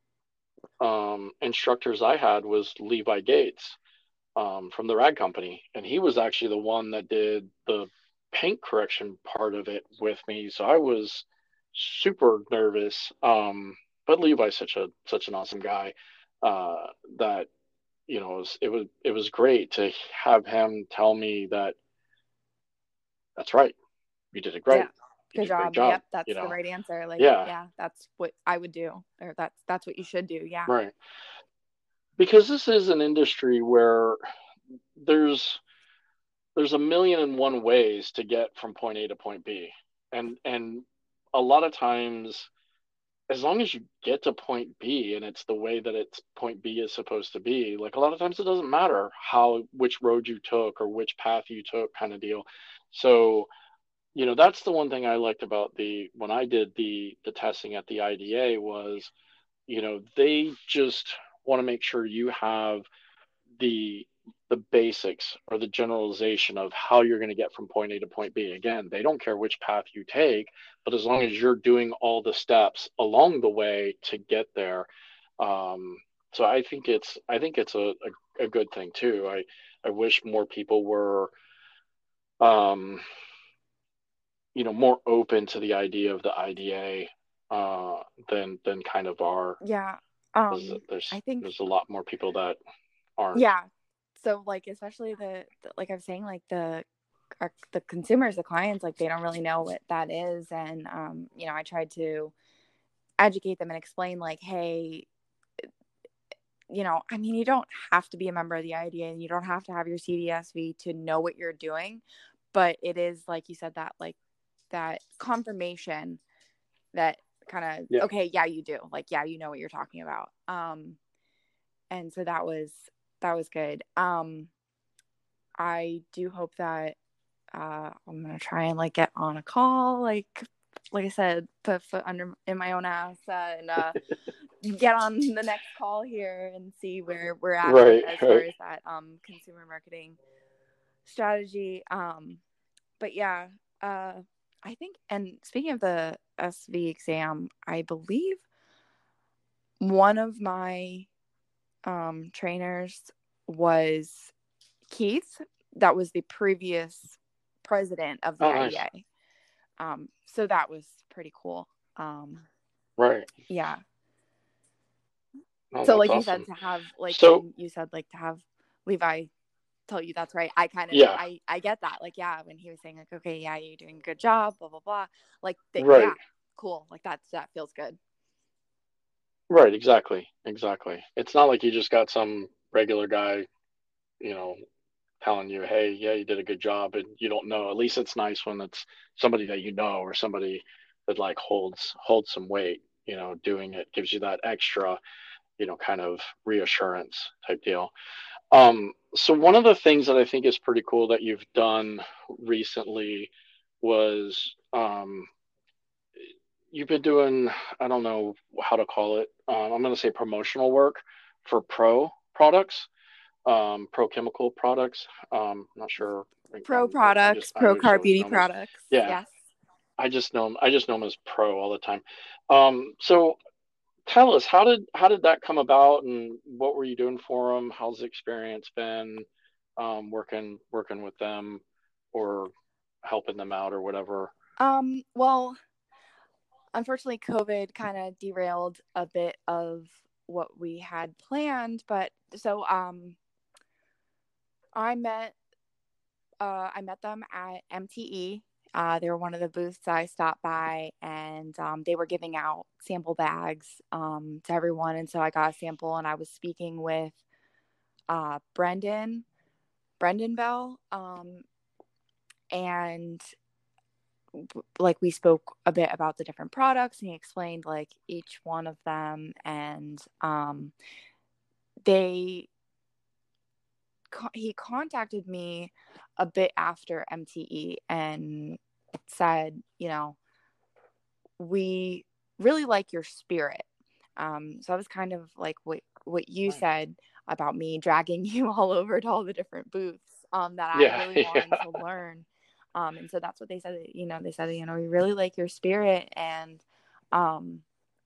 Speaker 1: instructors I had was Levi Gates, from the rag company, and he was actually the one that did the paint correction part of it with me. So I was super nervous. But Levi's such an awesome guy, that it was great to have him tell me that that's right, you did it
Speaker 2: Yeah,
Speaker 1: great, you
Speaker 2: good
Speaker 1: did a great
Speaker 2: job.
Speaker 1: job.
Speaker 2: Yep, that's the right answer. Like,
Speaker 1: Yeah,
Speaker 2: yeah, that's what I would do, or that's what you should do. Yeah.
Speaker 1: right. Because this is an industry where there's there's a million and one ways to get from point A to point B. And a lot of times, as long as you get to point B and it's the way that it's point B is supposed to be, like, a lot of times it doesn't matter which road you took or which path you took, kind of deal. So, that's the one thing I liked about when I did the testing at the IDA was, they just want to make sure you have the the basics or the generalization of how you're going to get from point A to point B. Again, they don't care which path you take, but as long as you're doing all the steps along the way to get there. So I think it's a good thing too. I wish more people were, um, more open to the idea of the IDA, than kind of are.
Speaker 2: Yeah.
Speaker 1: There's
Speaker 2: I think,
Speaker 1: there's a lot more people that aren't.
Speaker 2: yeah. So, like, especially like I was saying, like, the consumers, the clients, like, they don't really know what that is. And I tried to educate them and explain, like, hey, I mean, you don't have to be a member of the IDA, and you don't have to have your CDSV to know what you're doing, but it is, like you said, that, like, that confirmation that kind of,
Speaker 1: Yeah.
Speaker 2: okay, yeah, you do, like, yeah, you know what you're talking about. And so that was good. I do hope that I'm gonna try and, like, get on a call, like I said, put foot under in my own ass, and get on the next call here and see where we're at with,
Speaker 1: Right.
Speaker 2: as far
Speaker 1: Right.
Speaker 2: as that consumer marketing strategy. But yeah, I think, and speaking of the SV exam, I believe one of my trainers was Keith. That was the previous president of the
Speaker 1: Oh, nice.
Speaker 2: IDA. So that was pretty cool.
Speaker 1: Right.
Speaker 2: Yeah.
Speaker 1: Oh,
Speaker 2: So
Speaker 1: that's
Speaker 2: like you said,
Speaker 1: awesome.
Speaker 2: to have like
Speaker 1: So
Speaker 2: when you said like to have Levi tell you that's right, I kind of
Speaker 1: yeah,
Speaker 2: I get that. Like, yeah, when he was saying like, okay, yeah, you're doing a good job, blah blah blah. Like yeah,
Speaker 1: right,
Speaker 2: cool. Like that feels good.
Speaker 1: right, exactly. It's not like you just got some regular guy, you know, telling you, hey, yeah, you did a good job, and you don't know. At least it's nice when it's somebody that you know or somebody that like holds some weight. Doing it gives you that extra, kind of reassurance type deal. So one of the things that I think is pretty cool that you've done recently was you've been doing, I don't know how to call it. I'm going to say promotional work for pro products, pro chemical products. Not sure.
Speaker 2: Pro
Speaker 1: I
Speaker 2: products,
Speaker 1: just I
Speaker 2: pro
Speaker 1: always
Speaker 2: car beauty
Speaker 1: know them as,
Speaker 2: products.
Speaker 1: yeah.
Speaker 2: Yes.
Speaker 1: I just know them as pro all the time. So tell us, how did that come about, and what were you doing for them? How's the experience been, working with them, or helping them out, or whatever?
Speaker 2: Well, unfortunately, COVID kind of derailed a bit of what we had planned, but so I met I met them at MTE. They were one of the booths I stopped by, and they were giving out sample bags to everyone. And so I got a sample, and I was speaking with Brendan Bell, and like we spoke a bit about the different products, and he explained like each one of them, and they he contacted me a bit after MTE and said, we really like your spirit. So I was kind of like what you
Speaker 1: Nice.
Speaker 2: said about me dragging you all over to all the different booths, that I
Speaker 1: Yeah,
Speaker 2: really
Speaker 1: yeah,
Speaker 2: wanted to learn. And so that's what they said. They said, we really like your spirit, and um,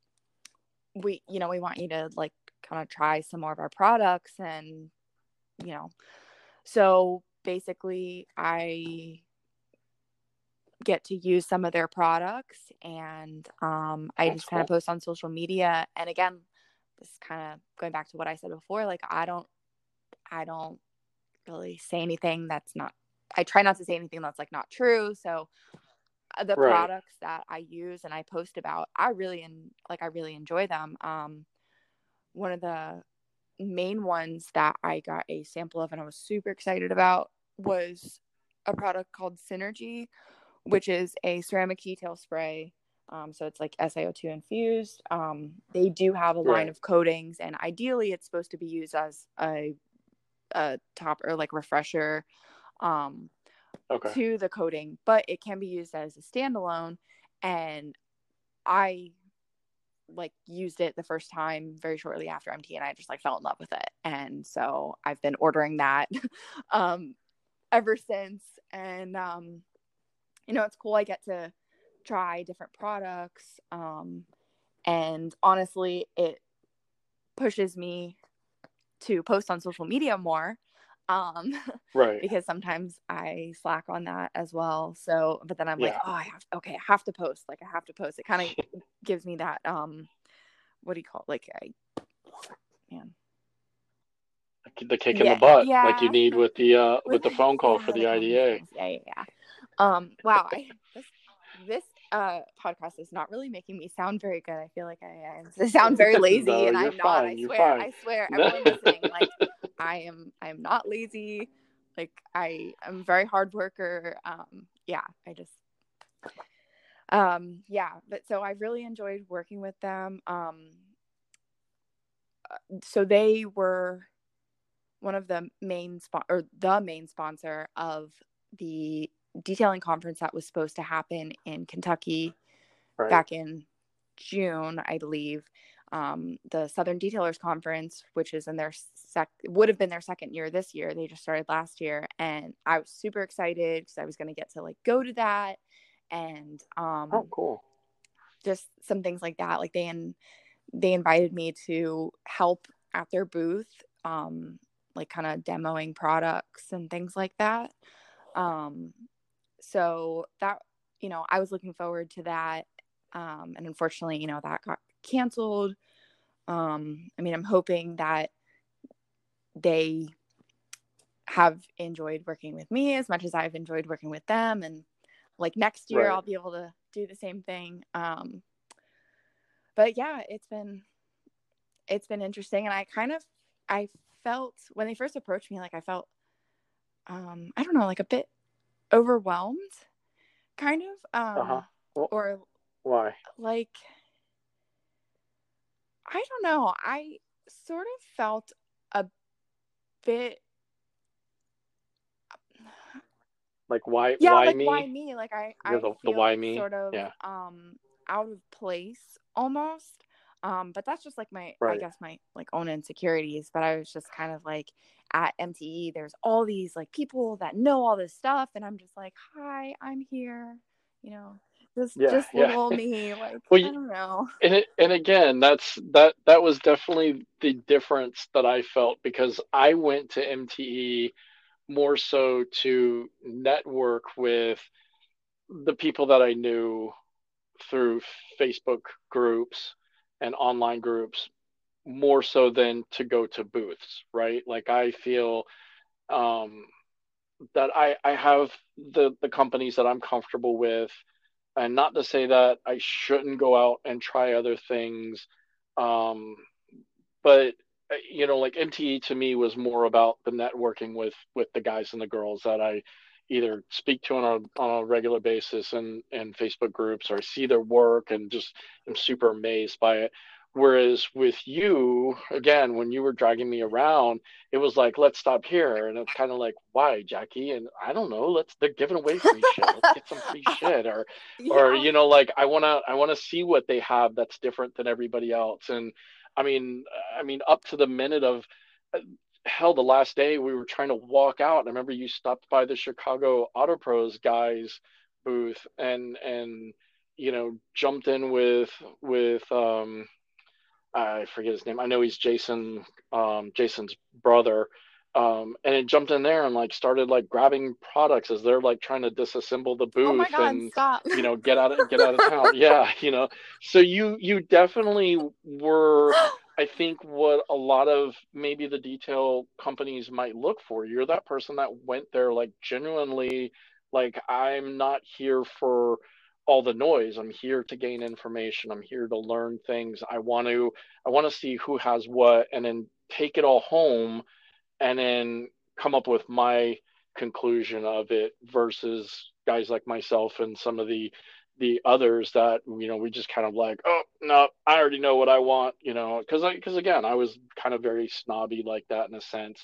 Speaker 2: we want you to like kind of try some more of our products, and you know, so basically I get to use some of their products, and I
Speaker 1: that's
Speaker 2: just kind of
Speaker 1: cool.
Speaker 2: post on social media. And again, this is kind of going back to what I said before, like I don't really say anything that's not, I try not to say anything that's like not true. So the
Speaker 1: Right.
Speaker 2: products that I use and I post about, I really enjoy them. One of the main ones that I got a sample of and I was super excited about was a product called Synergy, which is a ceramic detail spray. So it's like SiO2 infused. They do have a line
Speaker 1: Right.
Speaker 2: of coatings, and ideally it's supposed to be used as a top or like refresher um,
Speaker 1: Okay.
Speaker 2: to the coating, but it can be used as a standalone. And I like used it the first time very shortly after MT, and I just like fell in love with it. And so I've been ordering that um, ever since. And it's cool. I get to try different products. And honestly, it pushes me to post on social media more, um,
Speaker 1: Right.
Speaker 2: because sometimes I slack on that as well. So, but then I'm like,
Speaker 1: Yeah.
Speaker 2: oh, I have to post. Like, I have to post. It kind of gives me that, what do you call it? Like, man.
Speaker 1: The kick in the
Speaker 2: Yeah,
Speaker 1: butt, like you
Speaker 2: yeah.
Speaker 1: need with
Speaker 2: With
Speaker 1: the phone call for
Speaker 2: yeah,
Speaker 1: the
Speaker 2: the confidence
Speaker 1: IDA.
Speaker 2: bonus. Yeah, yeah, yeah. Wow. This podcast is not really making me sound very good. I feel like I sound very lazy,
Speaker 1: No,
Speaker 2: and
Speaker 1: you're
Speaker 2: I'm not.
Speaker 1: fine.
Speaker 2: I
Speaker 1: You're
Speaker 2: swear.
Speaker 1: fine.
Speaker 2: I swear. Everyone listening, like, I am not lazy. Like, I am a very hard worker. Yeah. Yeah. But so I really enjoyed working with them. So they were one of the the main sponsor of the detailing conference that was supposed to happen in Kentucky
Speaker 1: Right.
Speaker 2: back in June, I believe. The Southern Detailers Conference, which is in their would have been their second year this year. They just started last year, and I was super excited because I was going to get to like go to that, and
Speaker 1: Oh, cool.
Speaker 2: just some things like that. Like they invited me to help at their booth, like kind of demoing products and things like that. Um, so that, I was looking forward to that. And unfortunately, that got canceled. I mean, I'm hoping that they have enjoyed working with me as much as I've enjoyed working with them, and like next year
Speaker 1: Right.
Speaker 2: I'll be able to do the same thing. But yeah, it's been interesting, and I felt when they first approached me, like I felt I don't know, like a bit overwhelmed, kind of,
Speaker 1: Uh-huh. Well,
Speaker 2: or
Speaker 1: why?
Speaker 2: like I don't know, I sort of felt a bit,
Speaker 1: Like, why
Speaker 2: yeah,
Speaker 1: why
Speaker 2: like why
Speaker 1: me?
Speaker 2: me, like
Speaker 1: You're
Speaker 2: I
Speaker 1: the
Speaker 2: feel
Speaker 1: why me?
Speaker 2: sort of
Speaker 1: Yeah.
Speaker 2: out of place almost, but that's just like I
Speaker 1: Right.
Speaker 2: guess my like own insecurities. But I was just kind of like, at MTE there's all these like people that know all this stuff, and I'm just like, hi, I'm here, you know,
Speaker 1: Yeah,
Speaker 2: just
Speaker 1: yeah.
Speaker 2: little old me, like
Speaker 1: Well,
Speaker 2: I don't know.
Speaker 1: and again, that was definitely the difference that I felt, because I went to MTE more so to network with the people that I knew through Facebook groups and online groups, more so than to go to booths, right? Like, I feel um, that I have the companies that I'm comfortable with, and not to say that I shouldn't go out and try other things, um, but like MTE to me was more about the networking with the guys and the girls that I either speak to on a regular basis in Facebook groups, or I see their work and just am super amazed by it. Whereas with you, again, when you were dragging me around, it was like, let's stop here. And it's kind of like, why, Jackie? And I don't know, they're giving away free shit. Let's get some free shit. Or,
Speaker 2: Yeah.
Speaker 1: like, I wanna see what they have that's different than everybody else. And I mean, up to the minute of hell, the last day we were trying to walk out. I remember you stopped by the Chicago Auto Pros guys booth, and jumped in with I forget his name. I know he's Jason, Jason's brother. And it jumped in there and like started like grabbing products as they're like trying to disassemble the
Speaker 2: Oh my
Speaker 1: booth
Speaker 2: God,
Speaker 1: and
Speaker 2: stop.
Speaker 1: get out of town. Yeah, So you definitely were, I think, what a lot of maybe the detail companies might look for. You're that person that went there like genuinely, like, I'm not here for all the noise. I'm here to gain information. I'm here to learn things. I want to see who has what, and then take it all home, and then come up with my conclusion of it, versus guys like myself and some of the others that we just kind of like, oh no, I already know what I want, because again, I was kind of very snobby like that in a sense.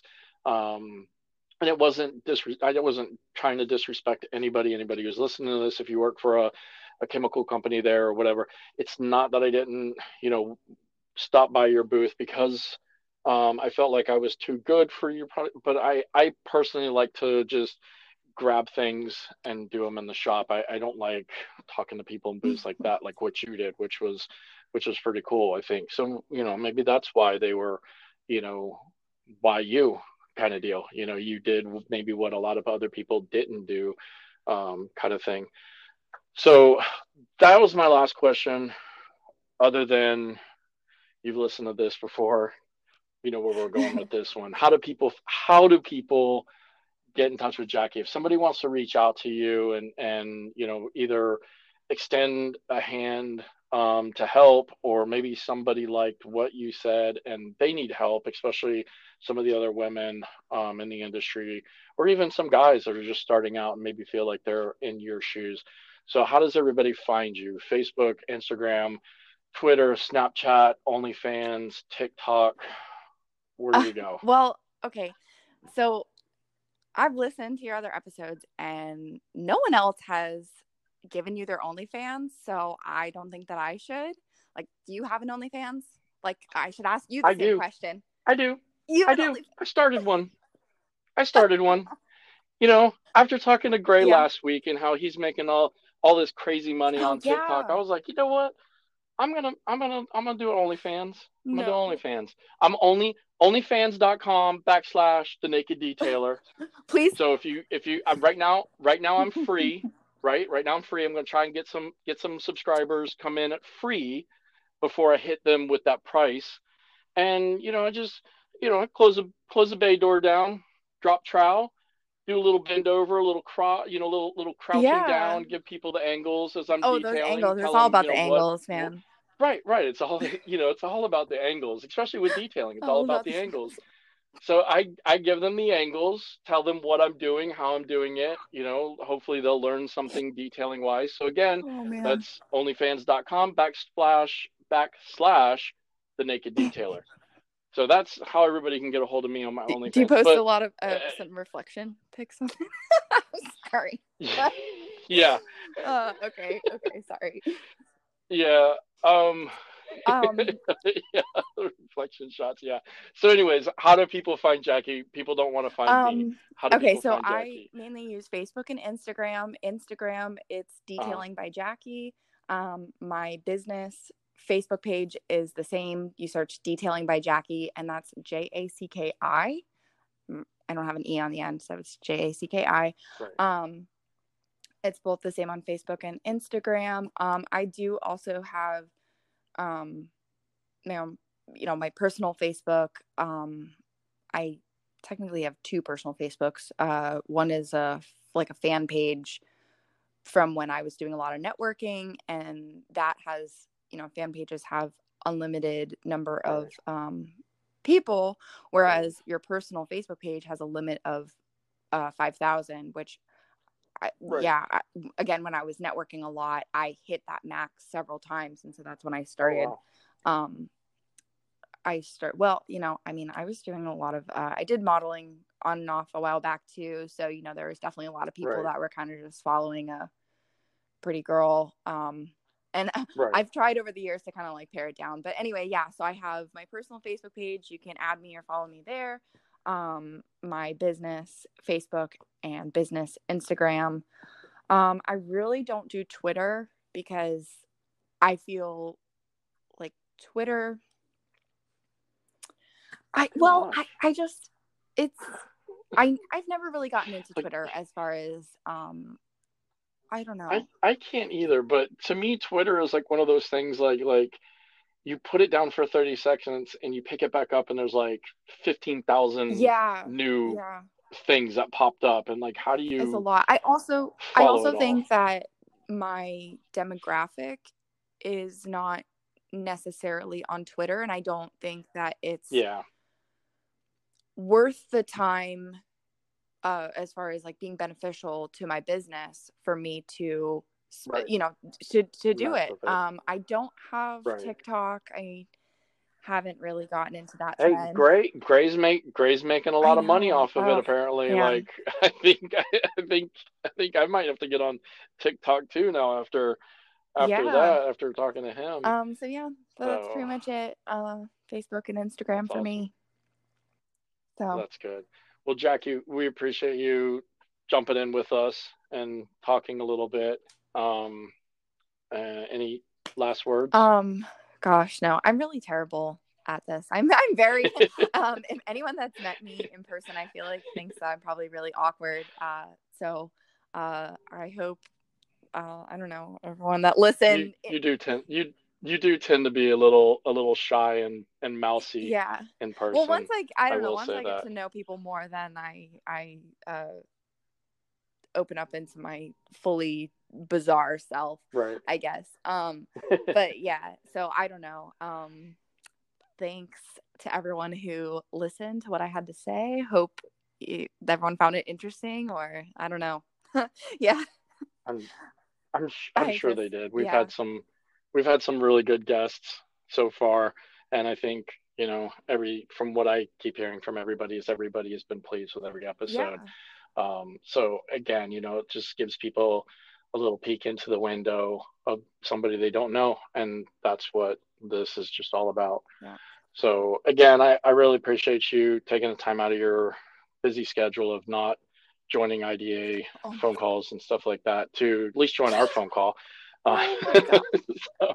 Speaker 1: And I wasn't trying to disrespect anybody who's listening to this. If you work for a chemical company there or whatever, it's not that I didn't stop by your booth because I felt like I was too good for your product. But I personally like to just grab things and do them in the shop. I don't like talking to people in booths like that, like what you did, which was pretty cool, I think. So, maybe that's why they were, you know, why you kind of deal. You did maybe what a lot of other people didn't do, kind of thing. So that was my last question. Other than you've listened to this before, you know where we're going with this one. How do people get in touch with Jackie if somebody wants to reach out to you and either extend a hand to help, or maybe somebody liked what you said and they need help, especially some of the other women in the industry, or even some guys that are just starting out and maybe feel like they're in your shoes. So how does everybody find you? Facebook, Instagram, Twitter, Snapchat, OnlyFans, TikTok? Where do we go?
Speaker 2: Well, okay. So I've listened to your other episodes, and no one else has given you their OnlyFans, so I don't think that I should. Like, do you have an OnlyFans? Like, I should ask you the
Speaker 1: I
Speaker 2: same
Speaker 1: do.
Speaker 2: question.
Speaker 1: I do.
Speaker 2: You
Speaker 1: I
Speaker 2: have an
Speaker 1: do.
Speaker 2: OnlyFans?
Speaker 1: I started one. I started one. After talking to Gray
Speaker 2: Yeah.
Speaker 1: last week and how he's making all this crazy money
Speaker 2: Oh
Speaker 1: on TikTok,
Speaker 2: yeah.
Speaker 1: I was like, you know what? I'm gonna do OnlyFans. I'm gonna do
Speaker 2: No.
Speaker 1: OnlyFans. I'm onlyfans.com/the naked detailer.
Speaker 2: Please.
Speaker 1: So if you I'm right now I'm free. Right now I'm free. I'm gonna try and get some subscribers come in at free before I hit them with that price. and I just I close the bay door down, drop trowel, do a little bend over, a little little crouching
Speaker 2: Yeah.
Speaker 1: down, give people the angles as I'm
Speaker 2: Oh, those
Speaker 1: detailing,
Speaker 2: angles. It's
Speaker 1: tell
Speaker 2: all
Speaker 1: them
Speaker 2: about the angles, man.
Speaker 1: right, right. It's all it's all about the angles, especially with detailing. It's all
Speaker 2: All
Speaker 1: about
Speaker 2: about
Speaker 1: the
Speaker 2: the
Speaker 1: angles.
Speaker 2: angles.
Speaker 1: So I give them the angles, tell them what I'm doing, how I'm doing it. Hopefully they'll learn something detailing wise. So again,
Speaker 2: Oh man.
Speaker 1: that's onlyfans.com // the naked detailer. So that's how everybody can get a hold of me on my
Speaker 2: Do you
Speaker 1: OnlyFans.
Speaker 2: post a
Speaker 1: But
Speaker 2: lot of some reflection pics on it? Sorry.
Speaker 1: yeah,
Speaker 2: Okay. Okay. Sorry.
Speaker 1: yeah, um,
Speaker 2: Um.
Speaker 1: yeah, reflection shots. Yeah. So, anyways, how do people find Jackie? People don't want to find me. How do
Speaker 2: Okay,
Speaker 1: people
Speaker 2: so
Speaker 1: find
Speaker 2: I
Speaker 1: Jackie?
Speaker 2: mainly use Facebook and Instagram. Instagram, it's
Speaker 1: Uh,
Speaker 2: detailing by Jackie. My business Facebook page is the same. You search detailing by Jackie, and that's Jacki. I don't have an E on the end, so it's Jacki.
Speaker 1: right.
Speaker 2: Um, it's both the same on Facebook and Instagram. I do also have, um, you know, my personal Facebook. I technically have two personal Facebooks. One is like a fan page from when I was doing a lot of networking, and that has, fan pages have unlimited number of
Speaker 1: Right.
Speaker 2: people,
Speaker 1: Right.
Speaker 2: whereas your personal Facebook page has a limit of 5,000, which
Speaker 1: Right.
Speaker 2: again, when I was networking a lot, I hit that max several times, and so that's when I
Speaker 1: Oh
Speaker 2: started.
Speaker 1: wow.
Speaker 2: Um, well, I was doing a lot of, I did modeling on and off a while back too. So, there was definitely a lot of people
Speaker 1: Right.
Speaker 2: that were kind of just following a pretty girl. And
Speaker 1: Right.
Speaker 2: I've tried over the years to kind of like pare it down. But anyway, yeah. So I have my personal Facebook page. You can add me or follow me there. My business Facebook and business Instagram. I really don't do Twitter because I feel like Twitter.
Speaker 1: Too much.
Speaker 2: I just it's I've never really gotten into
Speaker 1: Like
Speaker 2: Twitter as far as I don't
Speaker 1: I
Speaker 2: know.
Speaker 1: I can't either. But to me, Twitter is like one of those things. Like you put it down for 30 seconds and you pick it back up, and there's like 15,000
Speaker 2: Yeah,
Speaker 1: new
Speaker 2: yeah,
Speaker 1: things that popped up, and like how do
Speaker 2: it's a
Speaker 1: you
Speaker 2: lot. I
Speaker 1: follow
Speaker 2: also
Speaker 1: it all?
Speaker 2: think that my demographic is not necessarily on Twitter, and I don't think that it's
Speaker 1: Yeah.
Speaker 2: worth the time as far as like being beneficial to my business for me to
Speaker 1: Right.
Speaker 2: to do
Speaker 1: Mess
Speaker 2: it.
Speaker 1: with it.
Speaker 2: I don't have
Speaker 1: Right.
Speaker 2: TikTok. I haven't really gotten into that
Speaker 1: Hey,
Speaker 2: trend.
Speaker 1: Gray's making a
Speaker 2: I
Speaker 1: lot of money
Speaker 2: know.
Speaker 1: off of it apparently.
Speaker 2: Man.
Speaker 1: Like I think I might have to get on TikTok too now
Speaker 2: Yeah.
Speaker 1: after talking to him.
Speaker 2: So yeah, that's
Speaker 1: So
Speaker 2: pretty much it. Facebook and
Speaker 1: that's
Speaker 2: Instagram for
Speaker 1: awesome.
Speaker 2: me. So
Speaker 1: That's good. Well, Jackie, we appreciate you jumping in with us and talking a little bit. Um, any last words?
Speaker 2: gosh, no, I'm really terrible at this. I'm very if anyone that's met me in person, I feel like thinks that I'm probably really awkward. So I hope I don't know, everyone that
Speaker 1: You
Speaker 2: listened.
Speaker 1: you do tend you do tend to be a little shy and mousy
Speaker 2: Yeah.
Speaker 1: in
Speaker 2: Well, once
Speaker 1: person.
Speaker 2: I
Speaker 1: I
Speaker 2: don't know,
Speaker 1: will
Speaker 2: once
Speaker 1: say
Speaker 2: I get
Speaker 1: that.
Speaker 2: to know people more, then I open up into my fully bizarre self,
Speaker 1: Right.
Speaker 2: I guess. But yeah, so I don't know. Thanks to everyone who listened to what I had to say. Hope everyone found it interesting, or I don't know. Yeah,
Speaker 1: I'm I'm
Speaker 2: I
Speaker 1: sure
Speaker 2: just
Speaker 1: they did.
Speaker 2: yeah,
Speaker 1: We've had some really good guests so far, and I think every from what I keep hearing from everybody is everybody has been pleased with every episode.
Speaker 2: yeah,
Speaker 1: So again, it just gives people a little peek into the window of somebody they don't know, and that's what this is just all about.
Speaker 2: yeah.
Speaker 1: So again, I really appreciate you taking the time out of your busy schedule of not joining IDA
Speaker 2: Oh my
Speaker 1: phone calls and stuff like that to at least join our phone call. Uh,
Speaker 2: oh my god.
Speaker 1: so,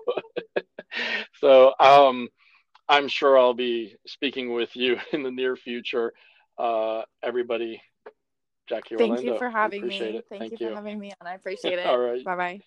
Speaker 1: so I'm sure I'll be speaking with you in the near future. Everybody, Jackie
Speaker 2: Thank you
Speaker 1: Orlando,
Speaker 2: for
Speaker 1: we
Speaker 2: having
Speaker 1: appreciate
Speaker 2: me.
Speaker 1: it.
Speaker 2: Thank you
Speaker 1: Thank
Speaker 2: for
Speaker 1: you.
Speaker 2: having me, and I appreciate
Speaker 1: All
Speaker 2: it.
Speaker 1: right.
Speaker 2: Bye bye.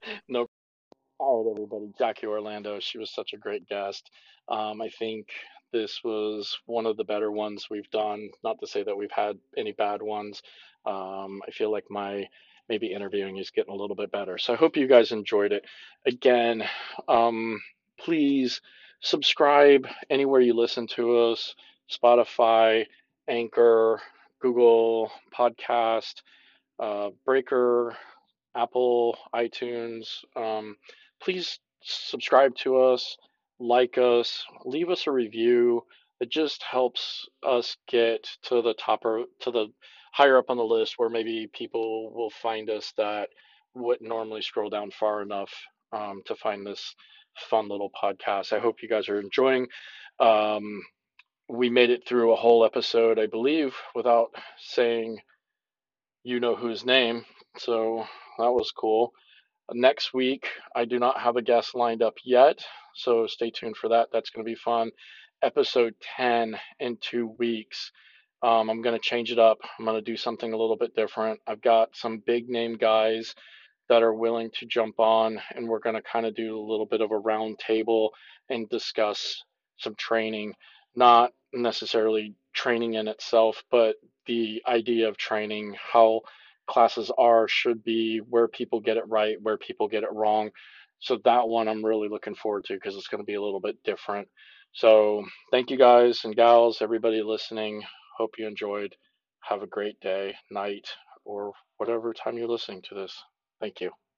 Speaker 1: No. All right, everybody. Jackie Orlando. She was such a great guest. I think this was one of the better ones we've done. Not to say that we've had any bad ones. I feel like my maybe interviewing is getting a little bit better. So I hope you guys enjoyed it. Again, please subscribe anywhere you listen to us: Spotify, Anchor, Google Podcast, Breaker, Apple, iTunes. Please subscribe to us, like us, leave us a review. It just helps us get to the top or to the higher up on the list where maybe people will find us that wouldn't normally scroll down far enough to find this fun little podcast. I hope you guys are enjoying. Um, we made it through a whole episode, I believe, without saying you know whose name. So that was cool. Next week, I do not have a guest lined up yet, so stay tuned for that. That's going to be fun. Episode 10 in 2 weeks. I'm going to change it up. I'm going to do something a little bit different. I've got some big name guys that are willing to jump on, and we're going to kind of do a little bit of a round table and discuss some training, not necessarily training in itself, but the idea of training, how classes are, should be, where people get it right, where people get it wrong. So that one I'm really looking forward to because it's going to be a little bit different. So thank you guys and gals, everybody listening. Hope you enjoyed. Have a great day, night, or whatever time you're listening to this. Thank you.